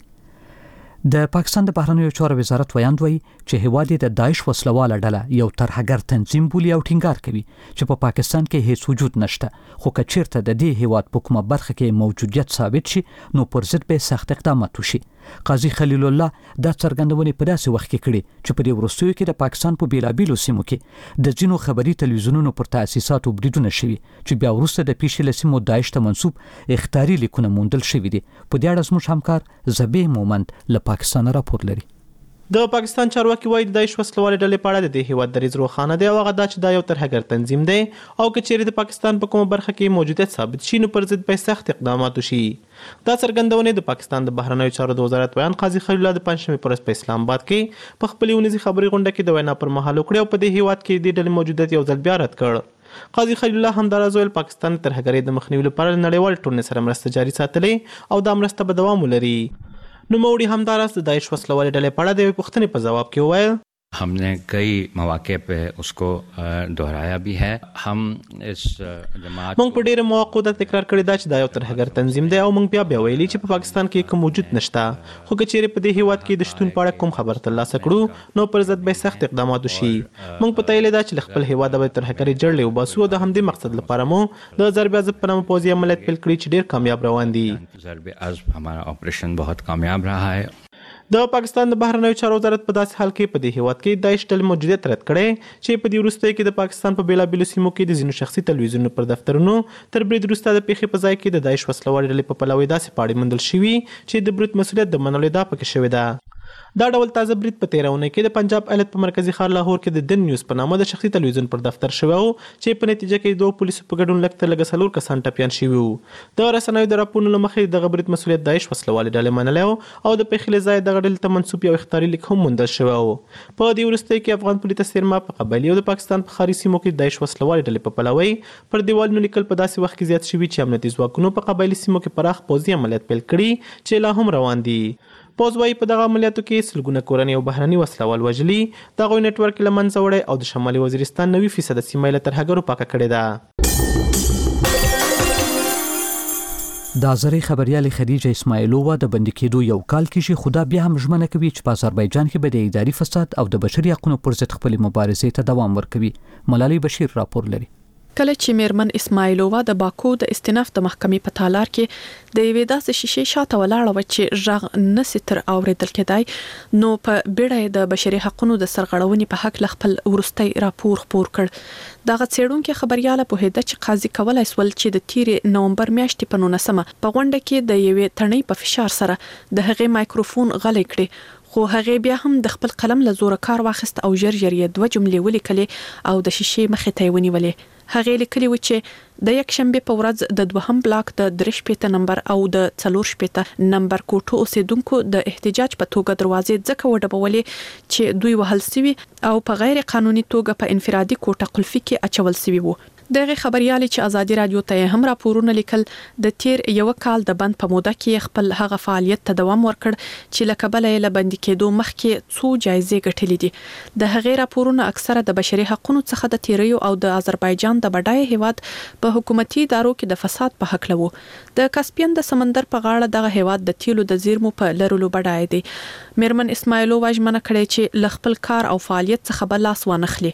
د پاکستان د بهرنیو چارو وزارت ویاندوي چې هوادي د داعش وسلواله ډله یو ترهګر تنظیم بولی او ټینګار کوي چې په پاکستان کې هیڅ وجود نشته خو کچیرته د دې هواد په کومه برخه کې موجودیت ثابت شي نو پر ضد به سخت اقدامات وشي. قاضي خلیل الله دا څرګندونې په داسې وخت کې کړي چې په دې وروستیو کې د پاکستان په بیلابیلو سیمو کې د ځینو خبري تلویزیونونو پر تاسیساتو بریدونه شوي چې بیا وروسته د پیښې له سیمو داعش ته منسوب اخطاري لیکونه موندل شوي دي. په دې اړه زموږ همکار زبیح مومند له پاکستان راپور لري. د پاکستان چارواکي وایي د داعش وسلوالې ډلې په اړه د دې هیواد دریځ روښانه دی او هغه دا چې دا یو ترهګر تنظیم دی او که چیرې د پاکستان په کومه برخه کې موجودیت ثابت شي نو پر ضد به سخت اقدامات وشي. دا څرګندونې د پاکستان د بهرنیو چارو د وزارت بیان قاضي خلیل الله د پنځمې پر ورځ په اسلام آباد کې په خپلې ونیزي خبري غونډه کې د وینا پر مهال وکړي او په دې هیواد کې د ډلې موجودیت یو ځل بیا رد کړ. قاضي خلیل الله همداراز ویل پاکستان ترهګرۍ د مخنیوي لپاره نړیوال ټولنې سره مرسته جاري ساتلې او دا مرسته به دوام ولري. نوموړي همداراز د داعش وسلوالې ډلې په اړه د یوې پوښتنې په جواب کې وویل हमने कई मौके पे उसको दोहराया भी है. हम इस जमात موږ په ډېر مواقع د تکرار کړی دا چې دا یو ترهګر تنظیم دی او موږ بیا ویلي چې په پاکستان کې کوم موجود نشته خو که چیرې په دې هیواد کې د شتون په اړه کوم خبر ترلاسه کړو نو پر ضد به سخت اقدامات وشي. موږ په تایید دا چې خپل هیواد د ترهګرۍ جړلې وباسو د همدې مقصد لپاره مو د ضرب عضب په نامه پوځي عملیات پیل کړی چې ډېر کامیاب روان دي. ضرب عضب हमारा ऑपरेशन बहुत कामयाब रहा है. د پاکستان د بهرنیو چارو وزارت په داسې حال کې په دې هیواد کې داعش ډلې موجودیت رد کړي چې په دې وروستیو کې د پاکستان په بیلابیلو سیمو کې د ځینو شخصي تلویزیونونو پر دفترونو تر برید وروسته د پیښې په ځای کې د داعش وسلوالې ډلې په پلوي داسې پاړې موندل شوي چې د برید مسؤلیت د منلو ادعا پکې شوې ده. دا ډول تازه برید په تیرونه کې د پنجاب ایالت په مرکزی ښار لاهور کې د دن نیوز په نامه د شخصي تلویزیون پر دفتر شوی و چې په نتیجه کې دوه پولیسو په ګډون لږ تر لږه 4 کسان ټپیان شوي وو. د رسنیو د راپورونو له مخې دغه برید مسؤلیت داعش وسلوالې ډلې منلی او د پیښې له ځایه دغه ډلې ته منسوب یو اخطاري لیک هم موندل شوی و. په دې وروستیو کې افغان پولیس سیرما په قبایلي او د پاکستان په ښاري سیمو کې داعش وسلوالې ډلې په پلوي پر دیوالونو لیکل په داسې وخت کې زیات شوي چې امنیتي ځواکونو په قبایلي سیمو کې پراخ پوځي عملیات پیل کړي چې لا هم روان دي. پوز وايي په دغه عملیاتو کې سلګونه کورنۍ او بهرني وسلوال وژلي دغه نتورک له منځه وړي او د شمالي وزیرستان 90% سیمه له ترهګرو پاکه کړې ده. د ازرې خبريالې خدیجه اسماعیلووا د بندي کېدو یو کال کې خدا بیا هم ژمنه کوي چې په آذربایجان کې به د اداري فساد او د بشري حقوقو پر ضد خپل مبارزې ته دوام ورکوي. ملالۍ بشیر راپور لري. کله چې میرمن اسماعیلووا د باکو د استیناف د محکمې په تالار کې د یوې داسې شیشې شاته ولاړه و چې ژغ نه ستر اوریدل کېدای نو په بیړه د بشري حقوقو د سرغړونې په حق خپل ورستۍ راپور خپور کړ. دغه څېړونکو خبرياله په هده چې قاضي کولای سول چې د تیر نومبر میاشتې په 19مه په غونډه کې د یوې تڼۍ په فشار سره د هغې مایکروفون غلې کړي خو هغه بیا هم د خپل قلم له زور کار واخیست او یې 2 جملې ولیکلې او د شیشې مخې ته ونیولې. هغه لیکلي و چې د یک شنبه په ورځ د 2 بلاک د 3 نمبر او د 4 نمبر کوټو اوسیدونکو د احتجاج په توګه دروازې ځکه وډبولې چې دوی وهل سوي او په غیر قانوني توګه په انفرادي کوټه قلفي کې اچول سوي وو. دغه خبريالي چې ازادي رادیو ته هم راپورونه لیکل د تیر یو کال د بند په موده کې خپل هغه فعالیت ته دوام ورکړ چې لکبلې له بند کېدو مخکې څو جایزې ګټلې دي. د هغه راپورونه اکثره د بشري حقوقو څخه د تیریو او د آذربایجان د بډای هیواد په حکومتي ادارو کې د فساد په حق لوي. د کاسپین د سمندر په غاړه دغه هیواد د تیلو د زیرمو په لرلو بډای دی. میرمن اسماعیلووا ژمنه کړې چې ل خپل کار او فعالیت څخه بل لاس وانخلي.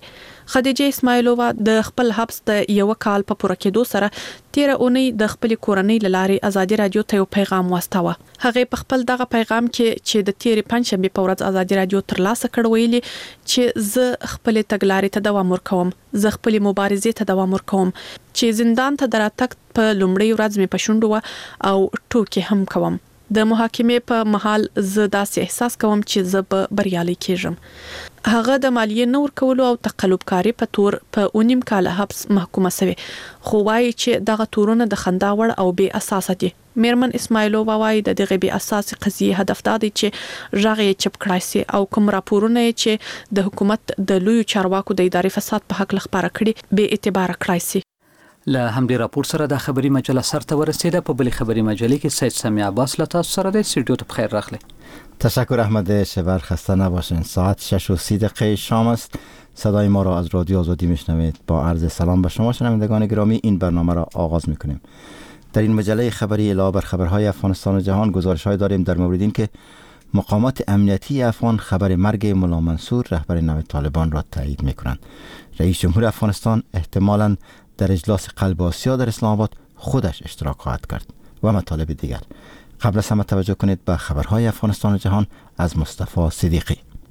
خدیجه اسماعیلووا د خپل حبس د یو کال په پوره کېدو سره 13 اونۍ د خپل کورنۍ لارې ازادي رادیو ته یو پیغام واستاوه. هغه په خپل دغه پیغام کې چې د 13 پنځشنبه په ورځ ازادي رادیو ترلاسه کړ ویلي چې زه خپل تګلارې ته دوام ورکوم، زه خپل مبارزې ته دوام ورکوم، چې زندان ته دراتک په لومړی ورځ مې پښوندو او ټوکې هم کوم. د محاکمې په محل زه داسې احساس کوم چې زه به بریالي کېږم. هغه د مالیې نه ورکولو او تقلبکاري په تور په 1.5 کال حبس محکومه شوی، خو وايي چې دغه تورونه د خندا وړ او بې اساس دي. میرمن اسماعیلووا وايي د دغه بې اساس قضیې هدف دا دی چې ژغې چپ کړای شي او کوم راپورونه چې د حکومت د لوی چارواکو د اداري فساد په حق لخبره کړي به اعتبار کړای شي. له همدې راپور سره د خبري مجله سرته ورسیده. په بلې خبري مجلې کې سید سمیع عباس له تاسو سره د استودیو ته بخیر راغلی. تشکر احمد شبر، خسته نباشین. ساعت 6:30 شام است. صدای ما را از رادیو آزادی میشنوید. با عرض سلام به شما شنوندگان گرامی این برنامه را آغاز میکنیم. در این مجله خبری علاوه بر خبرهای افغانستان و جهان گزارش‌های داریم در مورد این که مقامات امنیتی افغان خبر مرگ ملا منصور رهبر نو طالبان را تایید میکنند. رئیس جمهور افغانستان احتمالاً در اجلاس قلب آسیا در اسلام آباد خودش اشتراک خواهد کرد و مطالب دیگر. قبل از همه توجه کنید به خبرهای افغانستان و جهان از مصطفی صدیقی.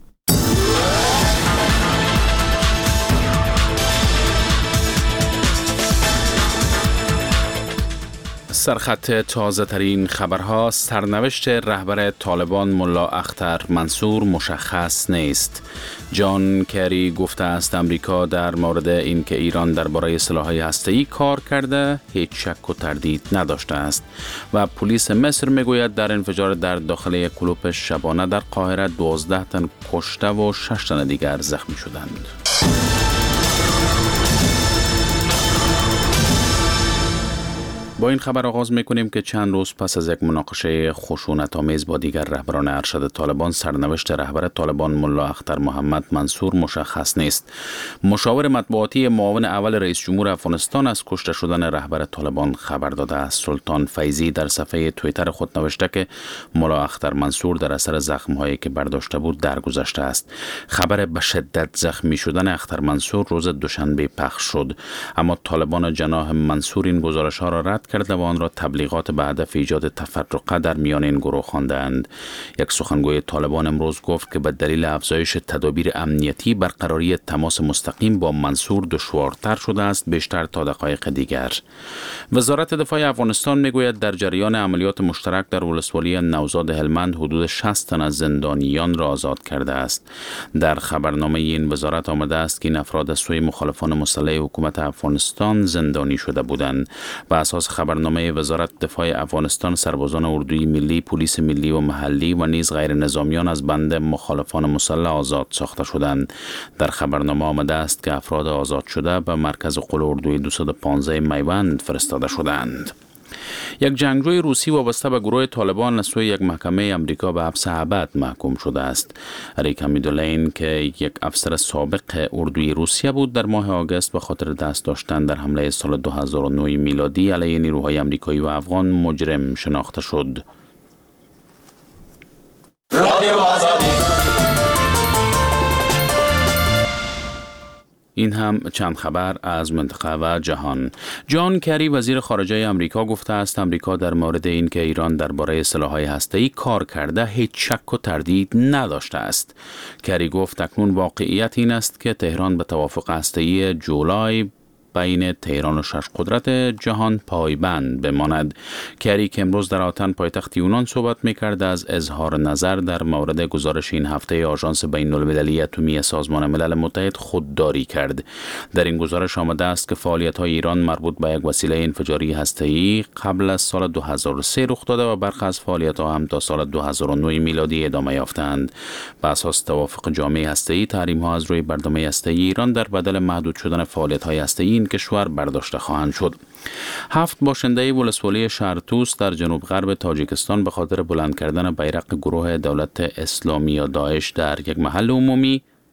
سرخط تازه ترین خبرها: سرنوشت رهبر طالبان ملا اختر منصور مشخص نیست. جان کری گفته است امریکا در مورد اینکه ایران درباره سلاح‌های هسته‌ای کار کرده هیچ شک و تردید نداشته است و پلیس مصر میگوید در انفجار در داخل کلوپ شبانه در قاهره 12 تن کشته و 6 تن دیگر زخمی شدند. با این خبر آغاز میکنیم که چند روز پس از یک مناقشه خشونت‌آمیز با دیگر رهبران ارشد طالبان سرنوشت رهبر طالبان ملا اختر محمد منصور مشخص نیست. مشاور مطبوعاتی معاون اول رئیس جمهور افغانستان از کشته شدن رهبر طالبان خبر داده است. سلطان فیضی در صفحه توییتر خود نوشته که ملا اختر منصور در اثر زخم‌هایی که برداشته بود درگذشته است. خبر به شدت زخمی شدن اختر منصور روز دوشنبه پخش شد، اما طالبان جناح منصور این گزارش‌ها را رد کرده و آن را تبلیغات به هدف ایجاد تفرقه در میان این گروه خواندند. یک سخنگوی طالبان امروز گفت که به دلیل افزایش تدابیر امنیتی برقراری تماس مستقیم با منصور دشوارتر شده است، بیشتر تا دقایق دیگر. وزارت دفاع افغانستان میگوید در جریان عملیات مشترک در ولسوالی نوزاد هلمند حدود 60 تن از زندانیان را آزاد کرده است. در خبرنامه این وزارت آمده است که این افراد از سوی مخالفان مسلح حکومت افغانستان زندانی شده بودند. بر اساس خبرنامه وزارت دفاع افغانستان سربازان اردوی ملی، پلیس ملی و محلی و نیز غیر نظامیان از بند مخالفان مسلح آزاد ساخته شدند. در خبرنامه آمده است که افراد آزاد شده به مرکز قل اردوی 215 میوند فرستاده شدند. یک جنگجوی روسی وابسته به گروه طالبان از سوی یک محکمه امریکا به حبس ابد محکوم شده است. ریک میدولین که یک افسر سابق اردوی روسیه بود در ماه آگوست به خاطر دست داشتن در حمله سال 2009 میلادی علیه نیروهای امریکایی و افغان مجرم شناخته شد. رادیو آزادی. این هم چند خبر از منطقه و جهان. جان کری وزیر خارجه امریکا گفته است امریکا در مورد اینکه ایران درباره سلاح‌های هسته‌ای کار کرده هیچ شک و تردید نداشته است. کری گفت اکنون واقعیت این است که تهران به توافق هسته‌ای جولای بین تهران و 6 قدرت جهان پایبند بماند. کری که امروز در آتن پایتخت یونان صحبت می‌کرد از اظهار نظر در مورد گزارش این هفته آژانس بین‌المللی اتمی سازمان ملل متحد خودداری کرد. در این گزارش آمده است که فعالیت‌های ایران مربوط به یک وسیله انفجاری هسته‌ای قبل از سال 2003 رخ داده و برخی از فعالیت‌ها هم تا سال 2009 میلادی ادامه یافتند. بر اساس توافق جامعه هسته‌ای تحریم‌ها از روی برنامه هسته‌ای ایران در بدل محدود شدن فعالیت‌های هسته‌ای کشور برداشته خواهند شد. 7 باشنده ولسوالی شهرتوس در جنوب غرب تاجیکستان به خاطر بلند کردن بیرق گروه دولت اسلامی یا داعش در یک محل عمومی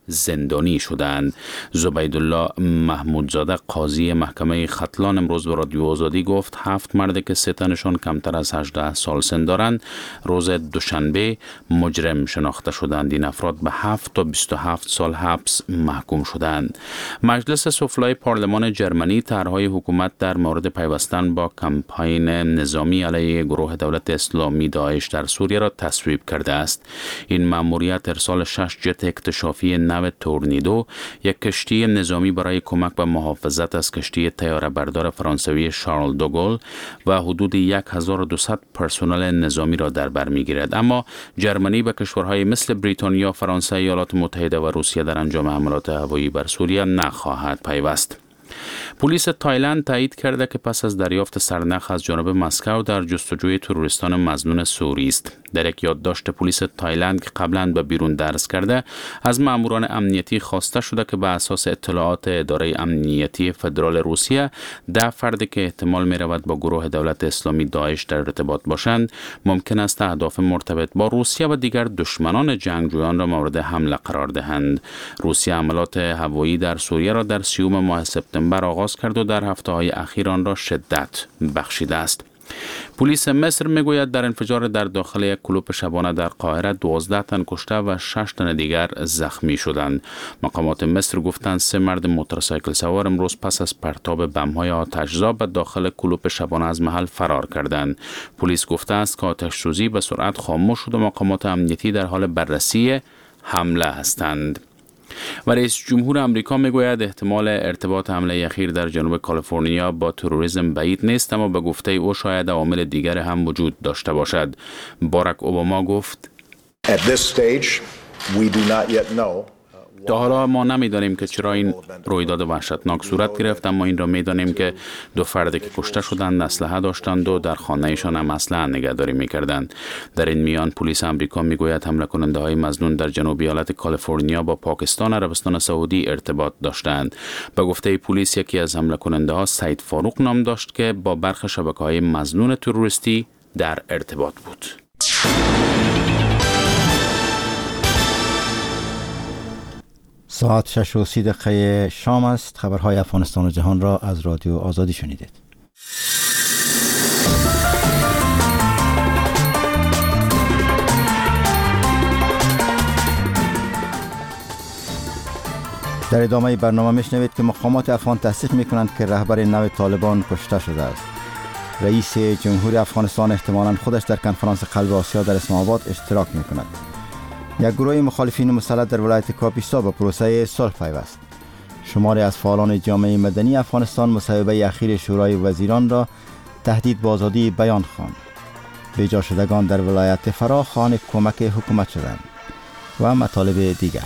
زندانی شدند. زبیدالله محمودزاده قاضی محکمه ختلان امروز به رادیو آزادی گفت 7 مرد که 3 تنشان کمتر از 18 سال سن دارند روز دوشنبه مجرم شناخته شدند. این افراد به 7 تا 27 سال حبس محکوم شدند. مجلس سفلای پارلمان جرمنی طرح‌های حکومت در مورد پیوستن با کمپاین نظامی علیه گروه دولت اسلامی داعش در سوریه را تصویب کرده است. این مأموریت ارسال 6 جت اکتشافی نو تورنیدو، یک کشتی نظامی برای کمک به محافظت از کشتی طیاره بردار فرانسوی شارل دوگل و حدود 1200 پرسنل نظامی را در بر می‌گیرد. اما جرمنی به کشورهای مثل بریتانیا، فرانسه، ایالات متحده و روسیه در انجام حملات هوایی بر سوریه نخواهد پیوست. پلیس تایلند تایید کرده که پس از دریافت سرنخ از جانب مسکو در جستجوی تروریستان مظنون سوری است. در یک یادداشت پلیس تایلند که قبلا به بیرون درس کرده از ماموران امنیتی خواسته شده که به اساس اطلاعات اداره امنیتی فدرال روسیه 10 فردی که احتمال می رود با گروه دولت اسلامی داعش در ارتباط باشند ممکن است اهداف مرتبط با روسیه و دیگر دشمنان جنگجویان را مورد حمله قرار دهند. روسیه حملات هوایی در سوریه را در 30 ماه سپتامبر آغاز کرد و در هفته‌های اخیر آن را شدت بخشیده است. پلیس مصر میگوید در انفجار در داخل یک کلوب شبانه در قاهره 12 تن کشته و 6 تن دیگر زخمی شدند. مقامات مصر گفتند 3 مرد موتورسیکل سوار امروز پس از پرتاب بم‌های آتش‌زا به داخل کلوب شبانه از محل فرار کردند. پلیس گفته است که آتش‌سوزی به سرعت خاموش شد و مقامات امنیتی در حال بررسی حمله هستند. و رئیس جمهور آمریکا میگوید احتمال ارتباط حمله اخیر در جنوب کالیفرنیا با تروریسم بعید نیست، اما به گفته او شاید عوامل دیگر هم وجود داشته باشد. باراک اوباما گفت تا حالا ما نمیدانیم که چرا این رویداد وحشتناک صورت گرفت، اما این را میدانیم که 2 فرد که کشته شدند اسلحه داشتند و در خانه‌شان هم اسلحه نگهداری میکردند. در این میان پلیس آمریکا میگوید حمله کننده های مظنون در جنوب ایالت کالیفرنیا با پاکستان، عربستان سعودی ارتباط داشتند. به گفته پلیس یکی از حمله کننده ها سید فاروق نام داشت که با برخی شبکه‌های مظنون تروریستی در ارتباط بود. ساعت 6:30 شام است. خبرهای افغانستان و جهان را از رادیو آزادی شنیدید. در ادامه برنامه میشنوید که مقامات افغان تصدیق میکنند که رهبر نو طالبان کشته شده است. رئیس جمهور افغانستان احتمالاً خودش در کنفرانس قلب آسیا در اسلام آباد اشتراک میکند. یک گروه مخالفین مسلح در ولایت کاپیسا به پروسه صلح پیوست. شماری از فعالان جامعه مدنی افغانستان مصوبه اخیر شورای وزیران را تهدید به آزادی بیان خواند. بیجا شدگان در ولایت فرا خواهان کمک حکومت شدند و مطالب دیگر.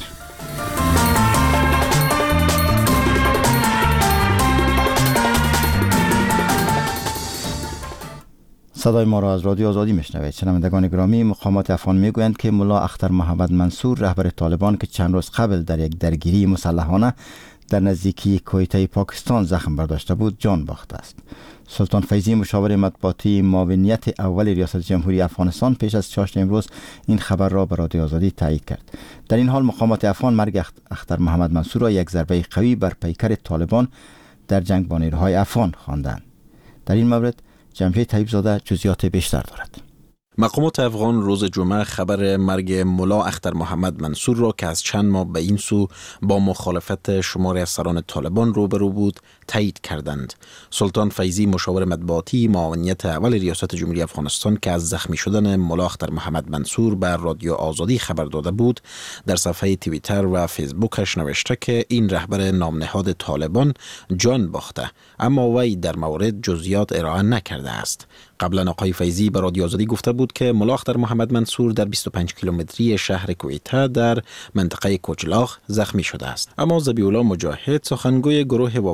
صدای ما را از رادیو آزادی میشنوید. شنوندگان گرامی، مقامات افغان میگویند که ملا اختر محمد منصور رهبر طالبان که چند روز قبل در یک درگیری مسلحانه در نزدیکی کویته پاکستان زخم برداشته بود جان باخته است. سلطان فیضی مشاور مطبوعاتی معاونیت اول ریاست جمهوری افغانستان پیش از چاشت امروز این خبر را به رادیو آزادی تایید کرد. در این حال مقامات افغان مرگ اختر محمد منصور را یک ضربه قوی بر پیکر طالبان در جنگ با نیروهای افغان خواندند. در این مورد جمشید طیب زاده جزئیات بیشتر دارد. مقامات افغان روز جمعه خبر مرگ ملا اختر محمد منصور را که از چند ماه به این سو با مخالفت شماری از سران طالبان روبرو بود تایید کردند. سلطان فیضی مشاور مطبوعاتی معاونیت اول ریاست جمهوری افغانستان که از زخمی شدن ملا اختر محمد منصور بر رادیو آزادی خبر داده بود در صفحه توییتر و فیسبوکش نوشته که این رهبر نامنهاد طالبان جان باخته، اما وی در مورد جزئیات ارائه نکرده است. قبلا آقای فیضی به رادیو آزادی گفته بود که ملا اختر محمد منصور در 25 کیلومتری شهر کویته در منطقه کوچلاخ زخمی شده است. اما ذبیح الله مجاهد سخنگوی گروه وابسته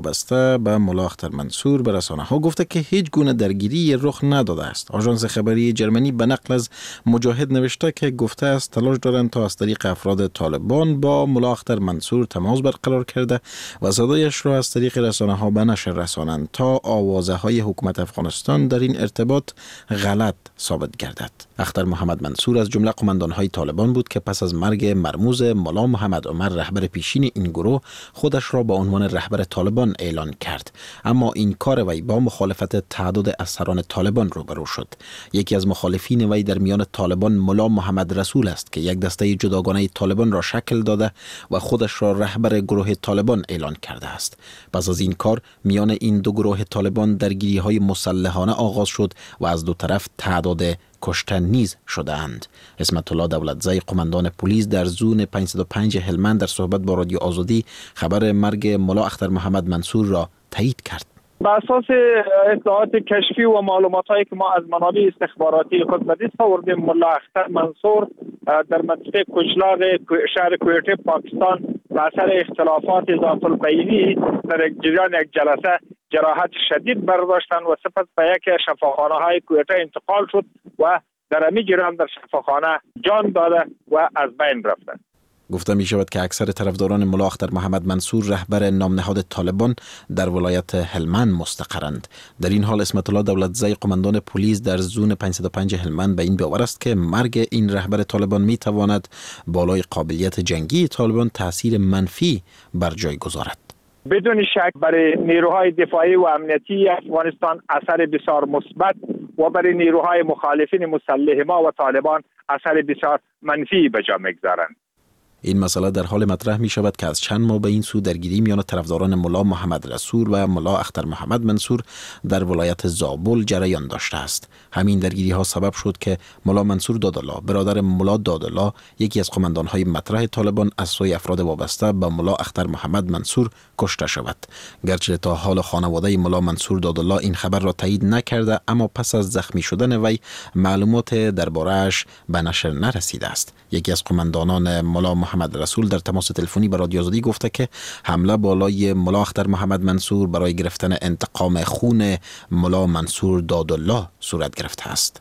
وابسته به ملا اختر منصور به رسانه ها گفته که هیچ گونه درگیری رخ نداده است. آژانس خبری جرمنی به نقل از مجاهد نوشته که گفته است تلاش دارند تا از طریق افراد طالبان با ملا اختر منصور تماس برقرار کرده و صدایش را از طریق رسانه ها به نشر رسانند تا آوازه های حکومت افغانستان در این ارتباط غلط ثابت گردد. اختر محمد منصور از جمله قماندان های طالبان بود که پس از مرگ مرموز ملا محمد عمر رهبر پیشین این گروه خودش را به عنوان رهبر طالبان اعلان کرد، اما این کار وی با مخالفت تعداد از سران طالبان روبرو شد. یکی از مخالفین وی در میان طالبان ملا محمد رسول است که یک دسته جداگانه طالبان را شکل داده و خودش را رهبر گروه طالبان اعلان کرده است. پس از این کار میان این دو گروه طالبان درگیری‌های مسلحانه آغاز شد و از دو طرف تعداد کشته نیز شده اند. اسمت الله دولتزی قماندان پلیس در زون 505 هلمند در صحبت با رادیو آزادی خبر مرگ ملا اختر محمد منصور را تایید کرد. بر اساس اطلاعات کشفی و معلوماتایی که ما از منابع استخباراتی خود به دست آوردیم، ملا اختر منصور در منطقه کچلاغ شهر کویت پاکستان به اثر اختلافات ذات البینی در جریان یک جلسه جراحت شدید برداشتند و سپس به یک شفاخانه های کویت انتقال شد و در همی جریان در شفاخانه جان داده و از بین رفتند. گفته می شود که اکثر طرفداران ملا اختر محمد منصور رهبر نامنهاد طالبان در ولایت هلمند مستقرند. در این حال اسمت الله دولتزی قماندان پلیس در زون 505 هلمند به این باور است که مرگ این رهبر طالبان می تواند بالای قابلیت جنگی طالبان تاثیر منفی بر جای گذارد. بدون شک برای نیروهای دفاعی و امنیتی افغانستان اثر بسیار مثبت و برای نیروهای مخالفین مسلح ما و طالبان اثر بسیار منفی به جا می‌گذارند. این مسئله در حال مطرح می شود که از چند ماه به این سو درگیری میان طرفداران ملا محمد رسول و ملا اختر محمد منصور در ولایت زابل جریان داشته است. همین درگیری ها سبب شد که ملا منصور دادالله برادر ملا دادالله یکی از قماندان های مطرح طالبان از سوی افراد وابسته به ملا اختر محمد منصور کشته شود. گرچه تا حال خانواده ملا منصور دادالله این خبر را تایید نکرده، اما پس از زخمی شدن وی معلومات درباره‌اش به نشر نرسیده است. یکی از قماندانان ملا محمد رسول در تماس تلفنی با رادیو آزادی گفته که حمله بالای ملا اختر محمد منصور برای گرفتن انتقام خون ملا منصور دادالله صورت گرفته است.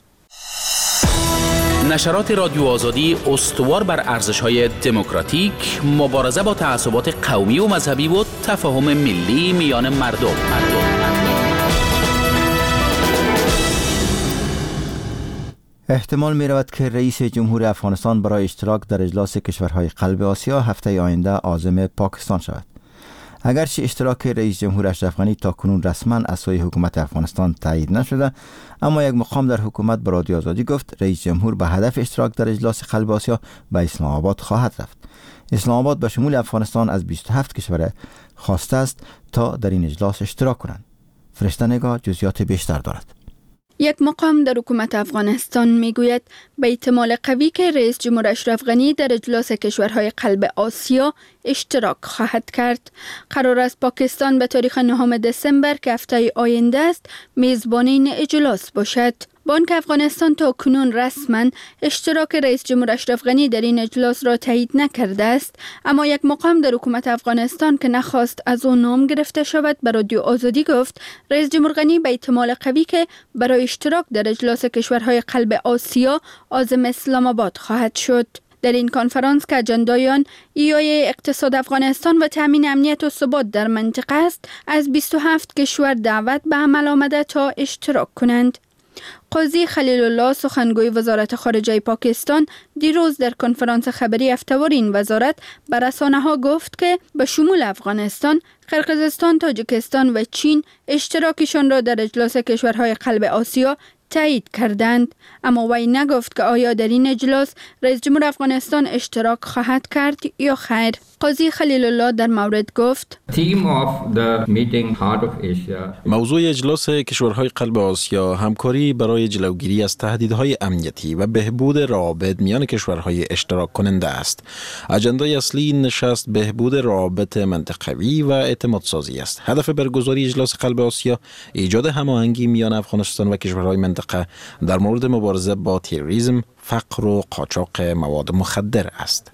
نشرات رادیو آزادی استوار بر ارزش‌های دموکراتیک، مبارزه با تعصبات قومی و مذهبی و تفاهم ملی میان مردم. احتمال می رود که رئیس جمهور افغانستان برای اشتراک در اجلاس کشورهای قلب آسیا هفته آینده عازم پاکستان شود. اگرچه اشتراک رئیس جمهور اشرف غنی تا کنون رسما از سوی حکومت افغانستان تایید نشده، اما یک مقام در حکومت به رادیو آزادی گفت رئیس جمهور به هدف اشتراک در اجلاس قلب آسیا به اسلام آباد خواهد رفت. اسلام آباد به شمول افغانستان از 27 کشور خواسته است تا در این اجلاس اشتراک کنند. فرشته نگاه جزئیات بیشتر دارد. یک مقام در حکومت افغانستان میگوید به احتمال قوی که رئیس جمهور اشرف غنی در اجلاس کشورهای قلب آسیا اشتراک خواهد کرد. قرار است پاکستان به تاریخ 9 دسامبر که هفته آینده است میزبان این اجلاس باشد. بانک افغانستان تا کنون رسما اشتراک رئیس جمهور اشرف غنی در این اجلاس را تایید نکرده است، اما یک مقام در حکومت افغانستان که نخواست از آن نام گرفته شود به رادیو آزادی گفت رئیس جمهور غنی به احتمال قوی که برای اشتراک در اجلاس کشورهای قلب آسیا عازم اسلام آباد خواهد شد. در این کنفرانس که اجندای آن ایای اقتصاد افغانستان و تامین امنیت و ثبات در منطقه است، از 27 کشور دعوت به عمل آمده تا اشتراک کنند. قاضی خلیل الله سخنگوی وزارت خارجه پاکستان دیروز در کنفرانس خبری هفته‌وار این وزارت به رسانه‌ها گفت که به شمول افغانستان، قرقیزستان، تاجیکستان و چین اشتراکشان را در اجلاس کشورهای قلب آسیا تایید کردند، اما وی نگفت که آیا در این اجلاس رئیس جمهور افغانستان اشتراک خواهد کرد یا خیر. قاضی خلیل الله در مورد گفت موضوع اجلاس کشورهای قلب آسیا همکاری برای جلوگیری از تهدیدهای امنیتی و بهبود روابط میان کشورهای اشتراک کننده است. اجندای اصلی این نشست بهبود روابط منطقوی و اعتماد سازی است. هدف برگزاری اجلاس قلب آسیا ایجاد هماهنگی میان افغانستان و کشورهای منطقه در مورد مبارزه با تروریسم، فقر و قاچاق مواد مخدر است.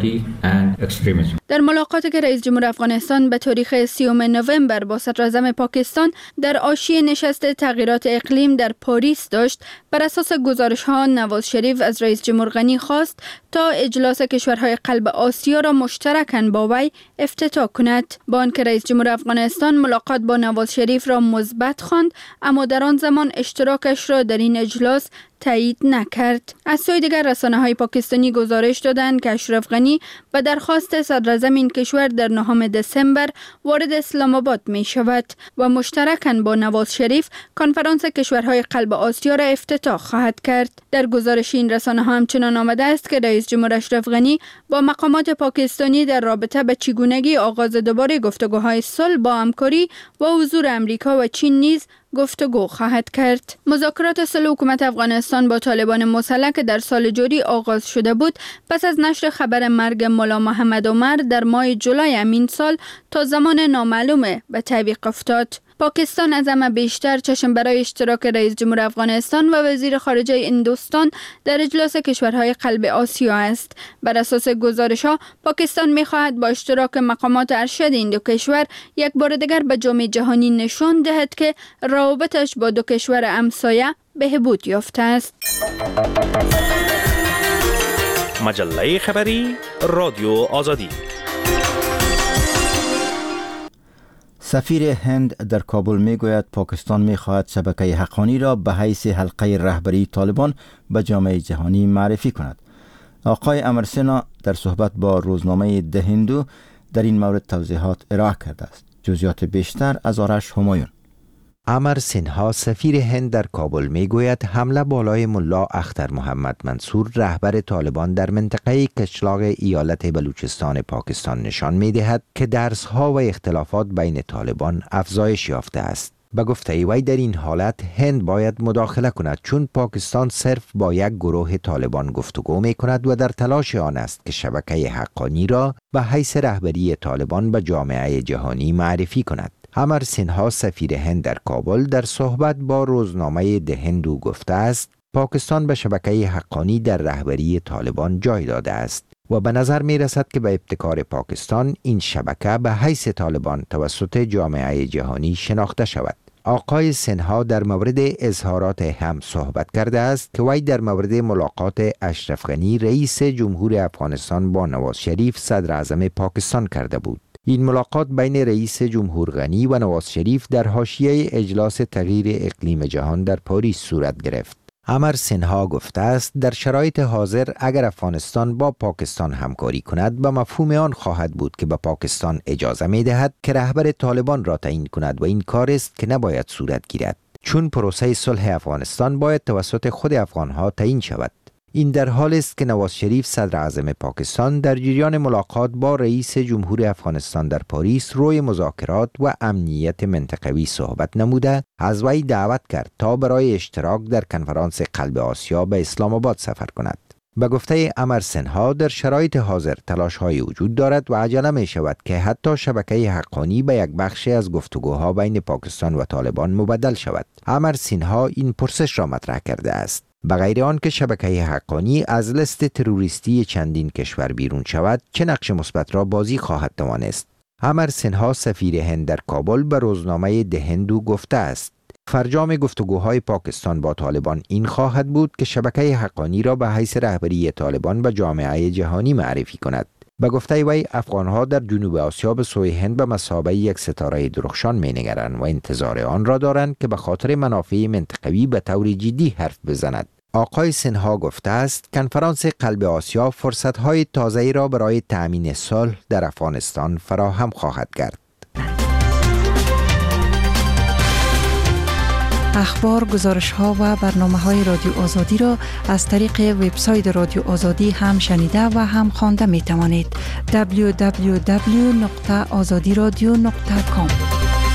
در ملاقاتی که رئیس جمهور افغانستان به تاریخ 30 نوامبر با صدراعظم پاکستان در حاشیه نشست تغییرات اقلیم در پاریس داشت، بر اساس گزارش‌ها نواز شریف از رئیس جمهور غنی خواست تا اجلاس کشورهای قلب آسیا را مشترکاً با وی افتتاح کند. با آنکه رئیس جمهور افغانستان ملاقات با نواز شریف را مثبت خواند، اما در آن زمان اشتراکش را در این اجلاس تایید نکرد. از سوی دیگر رسانه‌های پاکستانی گزارش دادند که اشرف غنی به درخواست صدراعظم این کشور در 9 دسامبر وارد اسلام آباد می شود و مشترکاً با نواز شریف کنفرانس کشورهای قلب آسیا را افتتاح خواهد کرد. در گزارش این رسانه‌ها همچنان آمده است که رئیس جمهور اشرف غنی با مقامات پاکستانی در رابطه به چگونگی آغاز دوباره گفتگوهای صلح با همکاری و حضور امریکا و چین نیز گفتگو خواهد کرد. مذاکرات صلح حکومت افغانستان با طالبان مسلح که در سال جاری آغاز شده بود، پس از نشر خبر مرگ ملا محمد عمر در ماه جولای همین سال تا زمان نامعلومه به تعویق افتاد. پاکستان از همه بیشتر چشم برای اشتراک رئیس جمهور افغانستان و وزیر خارجه هندوستان در اجلاس کشورهای قلب آسیا است. بر اساس گزارش‌ها پاکستان می‌خواهد با اشتراک مقامات ارشد این دو کشور یک بار دیگر به جامعه جهانی نشان دهد که روابطش با دو کشور همسایه بهبود یافته است. مجله خبری رادیو آزادی. سفیر هند در کابل میگوید پاکستان میخواهد شبکه حقانی را به حیث حلقه رهبری طالبان به جامعه جهانی معرفی کند. آقای امرسنا در صحبت با روزنامه ده هندو در این مورد توضیحات ارائه کرده است. جزئیات بیشتر از آرش همایون. امر سینها سفیر هند در کابل میگوید حمله بالای ملا اختر محمد منصور رهبر طالبان در منطقه کشلاق ایالت بلوچستان پاکستان نشان میدهد که درس‌ها و اختلافات بین طالبان افزایش یافته است. به گفته وی در این حالت هند باید مداخله کند، چون پاکستان صرف با یک گروه طالبان گفتگو می کند و در تلاش آن است که شبکه حقانی را به حیث رهبری طالبان به جامعه جهانی معرفی کند. امر سینها سفیر هند در کابل در صحبت با روزنامه ده هندو گفته است پاکستان به شبکه حقانی در رهبری طالبان جای داده است و به نظر می رسد که به ابتکار پاکستان این شبکه به حیث طالبان توسط جامعه جهانی شناخته شود. آقای سینها در مورد اظهارات هم صحبت کرده است که وی در مورد ملاقات اشرف غنی رئیس جمهور افغانستان با نواز شریف صدر اعظم پاکستان کرده بود. این ملاقات بین رئیس جمهور غنی و نواز شریف در حاشیه اجلاس تغییر اقلیم جهان در پاریس صورت گرفت. امر سینها گفته است در شرایط حاضر اگر افغانستان با پاکستان همکاری کند به مفهوم آن خواهد بود که به پاکستان اجازه می دهد که رهبر طالبان را تعیین کند و این کار است که نباید صورت گیرد، چون پروسه صلح افغانستان باید توسط خود افغانها تعیین شود. این در حال است که نواز شریف صدر اعظم پاکستان در جریان ملاقات با رئیس جمهور افغانستان در پاریس روی مذاکرات و امنیت منطقوی صحبت نموده از وی دعوت کرد تا برای اشتراک در کنفرانس قلب آسیا به اسلام آباد سفر کند. به گفته امر سینها در شرایط حاضر تلاش‌های وجود دارد و عجله می شود که حتی شبکه حقانی به یک بخش از گفتگوها بین پاکستان و طالبان مبدل شود. امر سینها این پرسش را مطرح کرده است. به غیر آن که شبکه حقانی از لیست تروریستی چندین کشور بیرون شود، چه نقش مثبت را بازی خواهد توانست؟ امر سینها سفیر هند در کابل به روزنامه ده هندو گفته است فرجام گفتگوهای پاکستان با طالبان این خواهد بود که شبکه حقانی را به حیث رهبری طالبان به جامعه جهانی معرفی کند. به گفته وی افغانها در جنوب آسیا به سوی هند به مثابه یک ستاره درخشان می‌نگرند و انتظار آن را دارند که به خاطر منافع منطقوی به طور جدی حرف بزند. آقای سینها گفته است کنفرانس قلب آسیا فرصت‌های تازه‌ای را برای تأمین صلح در افغانستان فراهم خواهد کرد. اخبار، گزارش‌ها و برنامه‌های رادیو آزادی را از طریق وبسایت رادیو آزادی هم شنیده و هم خوانده می‌توانید. www.azadiradio.com.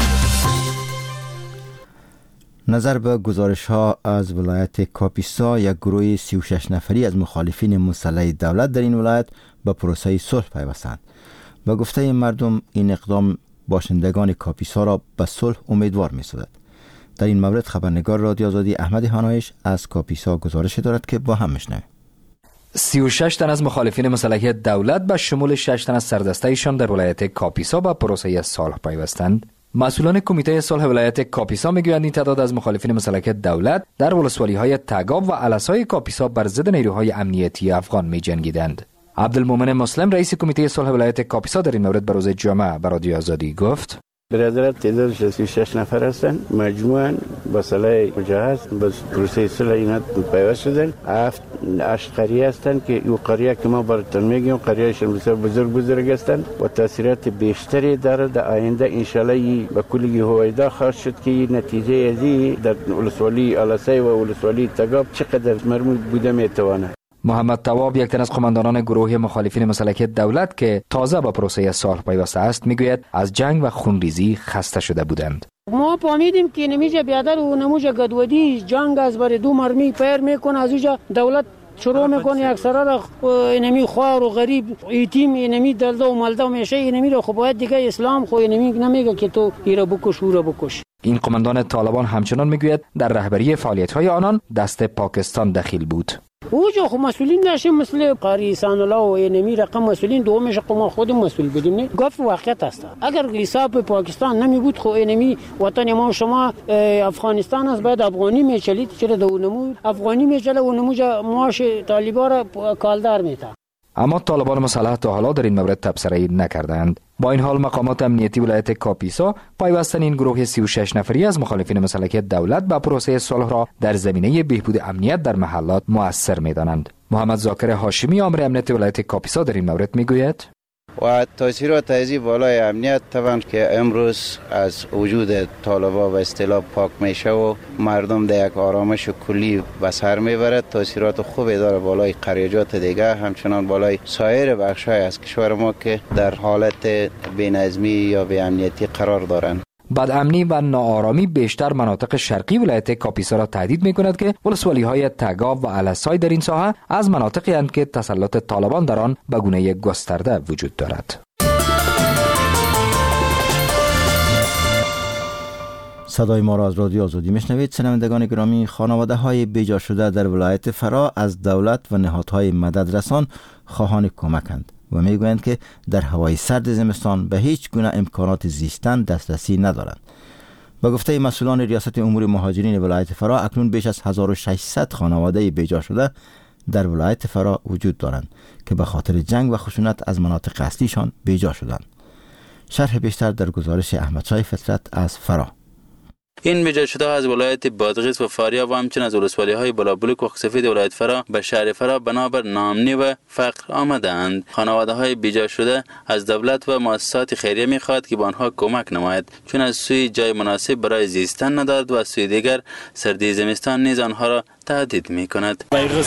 نظر به گزارش‌ها از ولایت کاپیسا، یک گروه 36 نفری از مخالفین مسلح دولت در این ولایت به پروسه صلح پیوستند. به گفته مردم این اقدام باشندگان کاپیسا را به صلح امیدوار می‌سازد. در این مورد خبرنگار رادیو آزادی احمد هانایش از کاپیسا گزارش دارد که با هم میشنویم. 36 تن از مخالفین مسلح دولت به شمول 6 تن از سردسته‌ایشان در ولایت کاپیسا به پروسه صلح پیوستند. مسئولان کمیته صلح ولایت کاپیسا میگویند این تعداد از مخالفین مسلح دولت در ولسوالی‌های تگاب و علسای کاپیسا بر ضد نیروهای امنیتی افغان می‌جنگیدند. عبدالمومن مسلم رئیس کمیته صلح ولایت کاپیسا در این مورد به روز جمعه به رادیو آزادی گفت: برادرات تعداد 36 نفر هستند، مجموعاً با سلاح مجهز به پروسه صلح اینا پیوست شدن. 7 قریه هستند که این قریه که ما براتون میگیم قریهشون بسیار بزرگ هستند و تاثیرات بیشتری داره. در آینده انشالله به کلی هویدا خواهد شد که نتیجه ازی در ولسوالی علسای و ولسوالی تگاب چقدر مرموز بوده میتوانه. محمد تواب یک تن از قماندانان گروه مخالفین مسلح دولت که تازه با پروسه صلح پیوسته است میگوید از جنگ و خونریزی خسته شده بودند. ما فهمیدیم که نمیشه بیادر و نموشه گدودی جنگ از بر دو مرمی پیر میکنه، از اینجا دولت شروع میکنه اکثرا را اینمی خوار و غریب یتیم اینمی دلده و ملده میشه اینمی رو. خب باید دیگه اسلام خو اینمی نمیگه که تو ایرا بکش او را بکش. این قماندان طالبان همچنان میگوید در رهبری فعالیت‌های آنان دست پاکستان دخیل بود. اوجا خو مسئولین داشتیم مثل قاری سان الله و اینمی رقم مسئولین دومش ما خود مسئول بودیم. نه گفت واقعیت است. اگر حساب پاکستان نمی بود خو اینمی وطن ما شما افغانستان است، باید افغانی میچلید. چرا دونمو افغانی میچله و نموجا معاش طالبا را کالدار میتا. اما طالبان مسلح تا حالا در این مورد تبصره‌ای نکردند. با این حال مقامات امنیتی ولایت کاپیسا پیوستن این گروه 36 نفری از مخالفین مسلح دولت به پروسه صلح را در زمینه بهبود امنیت در محلات مؤثر می‌دانند. محمد ذاکر هاشمی امر امنیت ولایت کاپیسا در این مورد میگوید: و تاثیرات ازی بالای امنیت طبعا که امروز از وجود طالبا و اصطلاح پاک میشه و مردم در یک آرامش کلی به سر میبرد. تاثیرات خوبی داره بالای قریجات دیگه، همچنان بالای سایر بخش‌های از کشور ما که در حالت بی‌نظمی یا بی‌امنیتی قرار دارند. بدامنی و ناآرامی بیشتر مناطق شرقی ولایت کاپیسا را تهدید می‌کند که ولسوالی‌های تگاب و علسای در این ساحه از مناطقی اند که تسلط طالبان در آن به گونه گسترده وجود دارد. صدای ما را از رادیو آزادی میشنوید. شنوندگان گرامی، خانواده‌های بیجا شده در ولایت فرا از دولت و نهادهای مددرسان خواهان کمکند و میگویند که در هوای سرد زمستان به هیچ گونه امکانات زیستن دسترسی ندارند. با گفته مسئولان ریاست امور مهاجرین ولایت فرا، اکنون بیش از 1600 خانواده بیجا شده در ولایت فرا وجود دارند که به خاطر جنگ و خشونت از مناطق اصلیشان بیجا شدند. شرح بیشتر در گزارش احمدشاه فطرت از فرا. این بیجا شده از ولایت بادغیس و فاریاب و همچنین از ولسوالی‌های بلابلوک و خسفید ولایت فرا به شهر فرا بنابر ناامنی و فقر آمدند. خانواده‌های بیجا شده از دولت و مؤسسات خیریه می‌خواهد که به آنها کمک نماید، چون از سوی جای مناسب برای زیستن ندارد و از سوی دیگر سردی زمستان نیز آنها را تهدید می‌کند.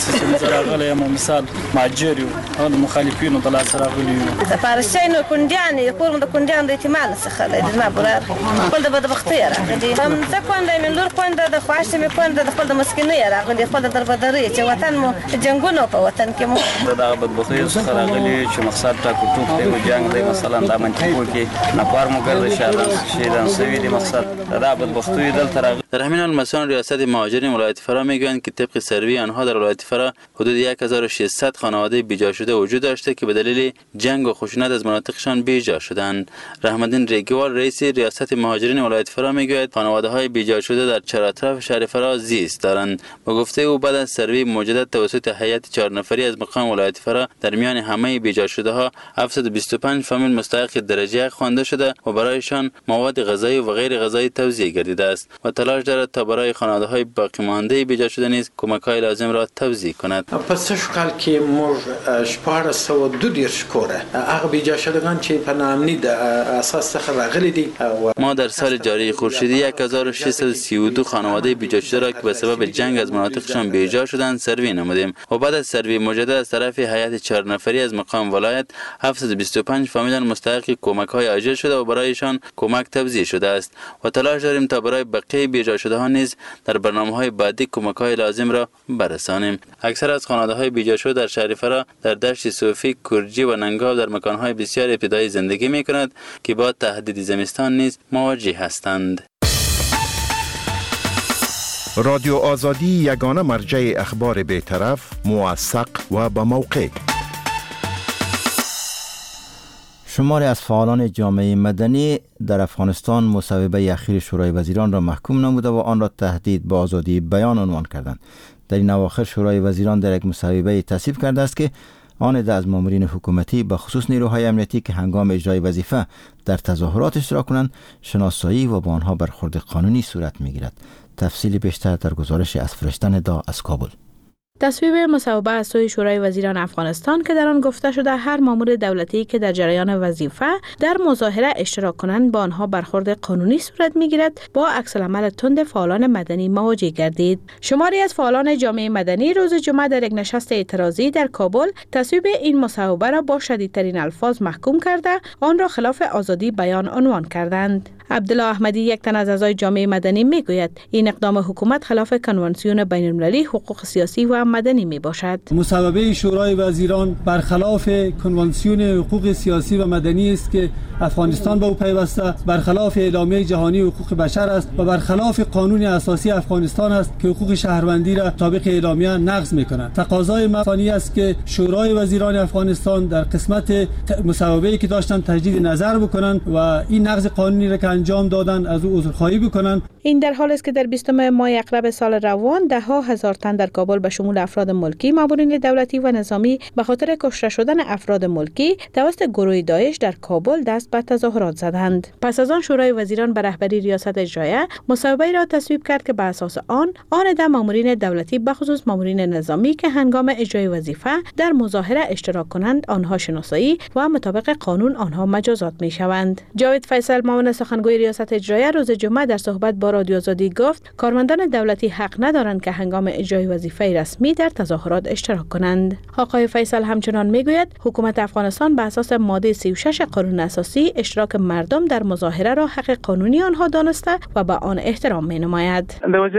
مثال ماجریو مخالفین دلال سراغلیو فارسینو کندیانی کورم د کندیان د احتمال څخه د ما برار خپل د بدبختی راغلی هم څه کنده من لور کنده د خواشه می کنده د خپل د مسکینی راغلی خپل د دربدری چې وطن مو جنگونو په وطن کې مو د بدبختی څخه راغلی چې مقصد تا کوټو د جنگ د مثلا د منطقو کې نپار مو ګرځي شهران سوي د مقصد د بدبختی دل تر. در همین حال مسئولان ریاست مهاجرین ولایت فرا میگویند که طبق سروی آنها در ولایت فرا حدود 1600 خانواده بیجا شده وجود داشته که به دلیل جنگ و خشونت از مناطقشان بیجا شدند. رحمت‌الدین ریگوال رئیس ریاست مهاجرین ولایت فرا میگوید خانواده‌های بیجا شده در چهارطرف شهر فرا زیست دارند. با گفته او بعد از سروی مجدد توسط هیئت 4 نفری از مقام ولایت فرا در میان همه بیجا شده ها 725 فامیل مستحق درجه خوانده شده و برایشان مواد غذایی و غیر غذایی توزیع گردیده است و تلاش دارد تا برای خانواده‌های باقی مانده بیجا شده نیز کمک‌های لازم را توزیع کند. پس شکل که موږ 1422 کوره هغه بیجا شدگان چې په نامني د اساس څخه راغلي دي. ما در سال جاری خورشیدی 1632 خانواده بیجا شده را که به سبب جنگ از مناطقشان بیجا شدند سروی نمودیم و بعد از سروی مجدد از طرف هیئت 4 نفری از مقام ولایت 725 فامیل مستحق کمک‌های عاجل شده و برایشان کمک توزیع شده است و تلاش داریم تا برای بقیه بیجا شده ها نیز در برنامه‌های بعدی کمک‌های لازم را برسانیم. اکثر از خانواده‌های بیجا شده در شهر فرا در دشت صوفی، کرجی و ننگاو در مکان‌های بسیار ابتدایی زندگی می‌کنند که با تهدید زمستان نیز مواجه هستند. رادیو آزادی یگانه مرجع اخبار بی‌طرف، موثق و با موقع. شماری از فعالان جامعه مدنی در افغانستان مصوبه اخیر شورای وزیران را محکوم نموده و آن را تهدید به آزادی بیان عنوان کردند. در این اواخر شورای وزیران در یک مصوبه تصویب کرده است که آن عده از مامورین حکومتی به خصوص نیروهای امنیتی که هنگام اجرای وظیفه در تظاهرات اشتراک کنند شناسایی و با آنها برخورد قانونی صورت می‌گیرد. تفصیلی بیشتر در گزارش از فرشتن دا از کابل. تصویب مصوبه از سوی شورای وزیران افغانستان که در آن گفته شده هر مامور دولتی که در جریان وظیفه در مظاهره اشتراک کنند با آنها برخورد قانونی صورت می‌گیرد با عکس‌العمل تند فعالان مدنی مواجه گردید. شماری از فعالان جامعه مدنی روز جمعه در یک نشست اعتراضی در کابل تصویب این مصوبه را با شدیدترین الفاظ محکوم کرده آن را خلاف آزادی بیان عنوان کردند. عبدالله احمدی یک تن از اعضای جامعه مدنی میگوید این اقدام حکومت خلاف کنوانسیون بین‌المللی حقوق سیاسی و مدنی می باشد. مصوبه شورای وزیران برخلاف کنوانسیون حقوق سیاسی و مدنی است که افغانستان به او پیوسته، برخلاف اعلامیه جهانی حقوق بشر است و برخلاف قانون اساسی افغانستان است که حقوق شهروندی را طابق اعلامیه نقض می‌کند. تقاضای مفانی است که شورای وزیران افغانستان در قسمت مصوبه‌ای که داشتن تجدید نظر بکنند و این نقض قانونی را که انجام دادن از او عذرخواهی بکنند. این در حالی است که در 20 ماه اقرب سال روان ده ها هزار تن در کابل به شمول افراد ملکی، مامورین دولتی و نظامی به خاطر کشته شدن افراد ملکی توسط گروه داعش در کابل دست به تظاهرات زدند. پس از آن شورای وزیران به رهبری ریاست اجرایه مصوبه را تصویب کرد که بر اساس آن عده مامورین دولتی به خصوص مامورین نظامی که هنگام اجرای وظیفه در مظاهره اشتراک کنند آنها شناسایی و مطابق قانون آنها مجازات می شوند. جاوید فیصل معاون سخنگوی ریاست اجرایه روز جمعه در صحبت با رادیو آزادی گفت کارمندان دولتی حق ندارند که هنگام اجرای وظیفه رسمی در تظاهرات اشتراک کنند. آقای فیصل همچنان میگوید حکومت افغانستان به اساس ماده 36 قانون اساسی اشتراک مردم در مظاهره را حق قانونی آنها دانسته و به آن احترام می‌نماید.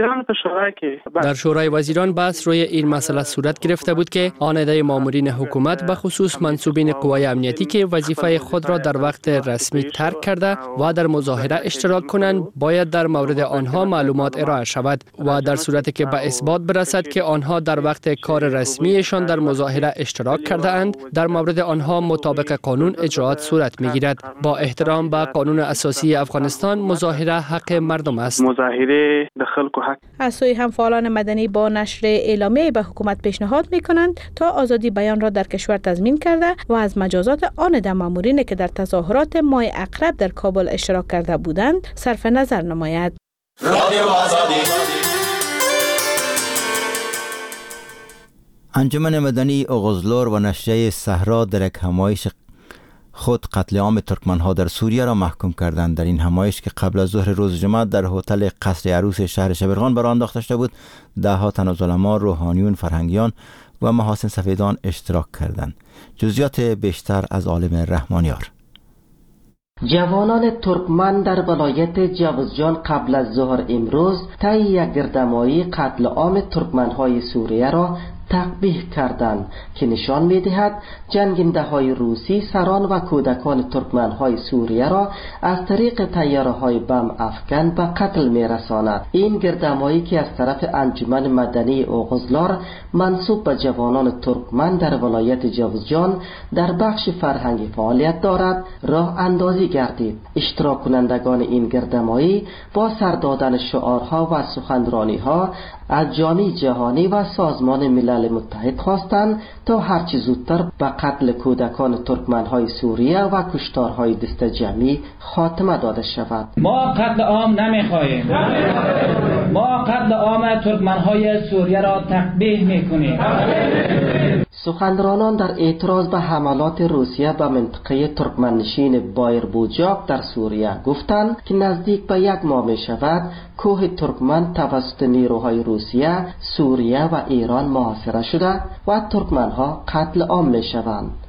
در شورای وزیران بحث روی این مسئله صورت گرفته بود که آن عده مامورین حکومت به خصوص منصوبین قوای امنیتی که وظیفه خود را در وقت رسمی ترک کرده و در مظاهره اشتراک کنند باید در مورد آنها معلومات ارائه شود و در صورتی که به اثبات برسد که آنها در وقت کار رسمیشان در مظاهره اشتراک کرده اند در مورد آنها مطابق قانون اجرات صورت میگیرد. با احترام به قانون اساسی افغانستان مظاهره حق مردم است. مظاهره د خلکو حق. از سوی هم فعالان مدنی با نشر اعلامیه به حکومت پیشنهاد میکنند تا آزادی بیان را در کشور تضمین کرده و از مجازات آن عده مامورین که در تظاهرات ماه اقرب در کابل اشتراک کرده بودند صرف نظر نماید. رادیو آزادی. انجمن مدنی اوغوزلور و نشریه صحرا در یک همایش خود قتل عام ترکمنها در سوریه را محکوم کردند. در این همایش که قبل از ظهر روز جمعه در هتل قصر عروس شهر شبرغان برآن انداخته شده بود، ده ها تن از علما، روحانیون، فرهنگیان و محاسن سفیدان اشتراک کردند. جزئیات بیشتر از عالم رحمانیار. جوانان ترکمن در ولایت جوزجان قبل از ظهر امروز طی یک گردهمایی قتل عام ترکمنهای سوریه را تقبیح کردند که نشان می‌دهد جنگنده‌های روسی سران و کودکان ترکمن‌های سوریه را از طریق طیاره‌های بم افکن به قتل می‌رساند. این گردهمایی که از طرف انجمن مدنی اوغوزلار منسوب به جوانان ترکمن در ولایت جوزجان در بخش فرهنگی فعالیت دارد راه اندازی گردید. اشتراک کنندگان این گردهمایی با سر دادن شعارها و سخنرانی‌ها از جامعه جهانی و سازمان ملل متحد خواستند تا هرچه زودتر به قتل کودکان ترکمنهای سوریه و کشتارهای دست جمعی خاتمه داده شود. ما قتل عام نمیخواهیم. ما قتل عام ترکمنهای سوریه را تقبیح میکنیم. سخنرانان در اعتراض به حملات روسیه به منطقه ترکمنشین بایربوجاک در سوریه گفتند که نزدیک به یک ماه می شود کوه ترکمن توسط نیروهای روسیه، سوریه و ایران محاصره شده و ترکمنها قتل عام می شوند.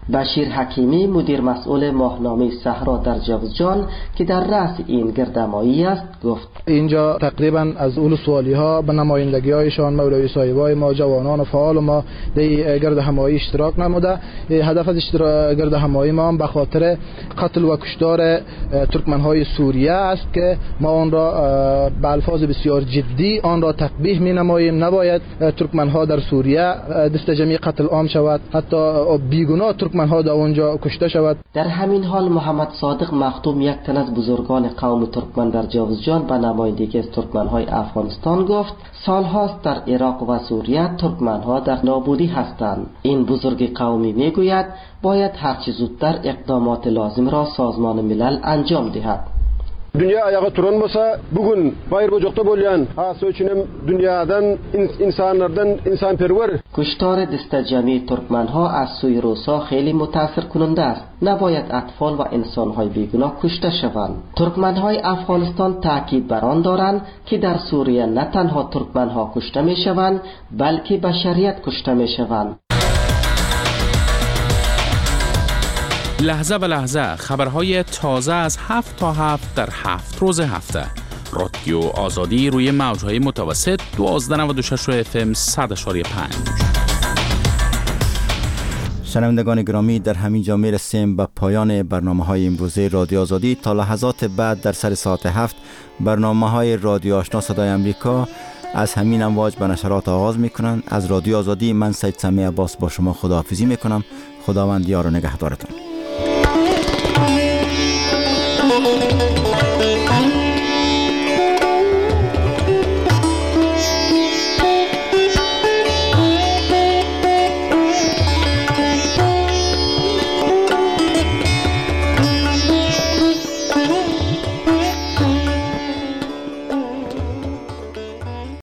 بشیر حکیمی مدیر مسئول ماهنامه صحرا در جوزجان که در رأس این گردهمایی است گفت اینجا تقریبا از اول سوالی ها به نمایندگی هایشان مولوی صاحبای ما جوانان و فعال ما در گردهمایی اشتراک نموده. هدف از گردهمایی ما هم به خاطر قتل و کشتار ترکمن های سوریه است که ما آن را به الفاظ بسیار جدی آن را تقبیح می نماییم. نباید ترکمن ها در سوریه دست جمعی قتل عام شود، حتی بیگناه ترکمن ها در اونجا کشته شود. در همین حال محمد صادق مختوم، یک تن از بزرگان قوم ترکمن در جوزجان، به نمایندگی از ترکمن های افغانستان گفت سال هاست در عراق و سوریه ترکمن ها در نابودی هستند. این بزرگ قومی می گوید باید هرچه زودتر اقدامات لازم را سازمان ملل انجام دهد. Dünya ayağa turan olsa bugün bayır bocakta bolyan ha söçünüm dünyadan insanlardan insanperver. کشتار دست جمعی ترکمن ها از سوی روسا خیلی متاثر کننده است. نباید اطفال و انسان های بیگناه کشته شوند. ترکمن های افغانستان تاکید بر آن دارند که در سوریه نه تنها ترکمن ها کشته می شوند بلکه بشریت کشته می شوند. لحظه به لحظه خبرهای تازه از 7 تا 7 در 7 روز هفته. رادیو آزادی روی موجهای متوسط 1296 FM 100.5. شنوندگان گرامی، در همین جا میرسیم به پایان برنامه های امروزه رادیو آزادی. تا لحظات بعد در سر ساعت 7 برنامه های رادیو آشنا صدای امریکا از همین امواج به نشرات آغاز میکنند. از رادیو آزادی من سید سمیع عباس با شما خداحافظی میکنم. خداوند یار و نگهدارتون.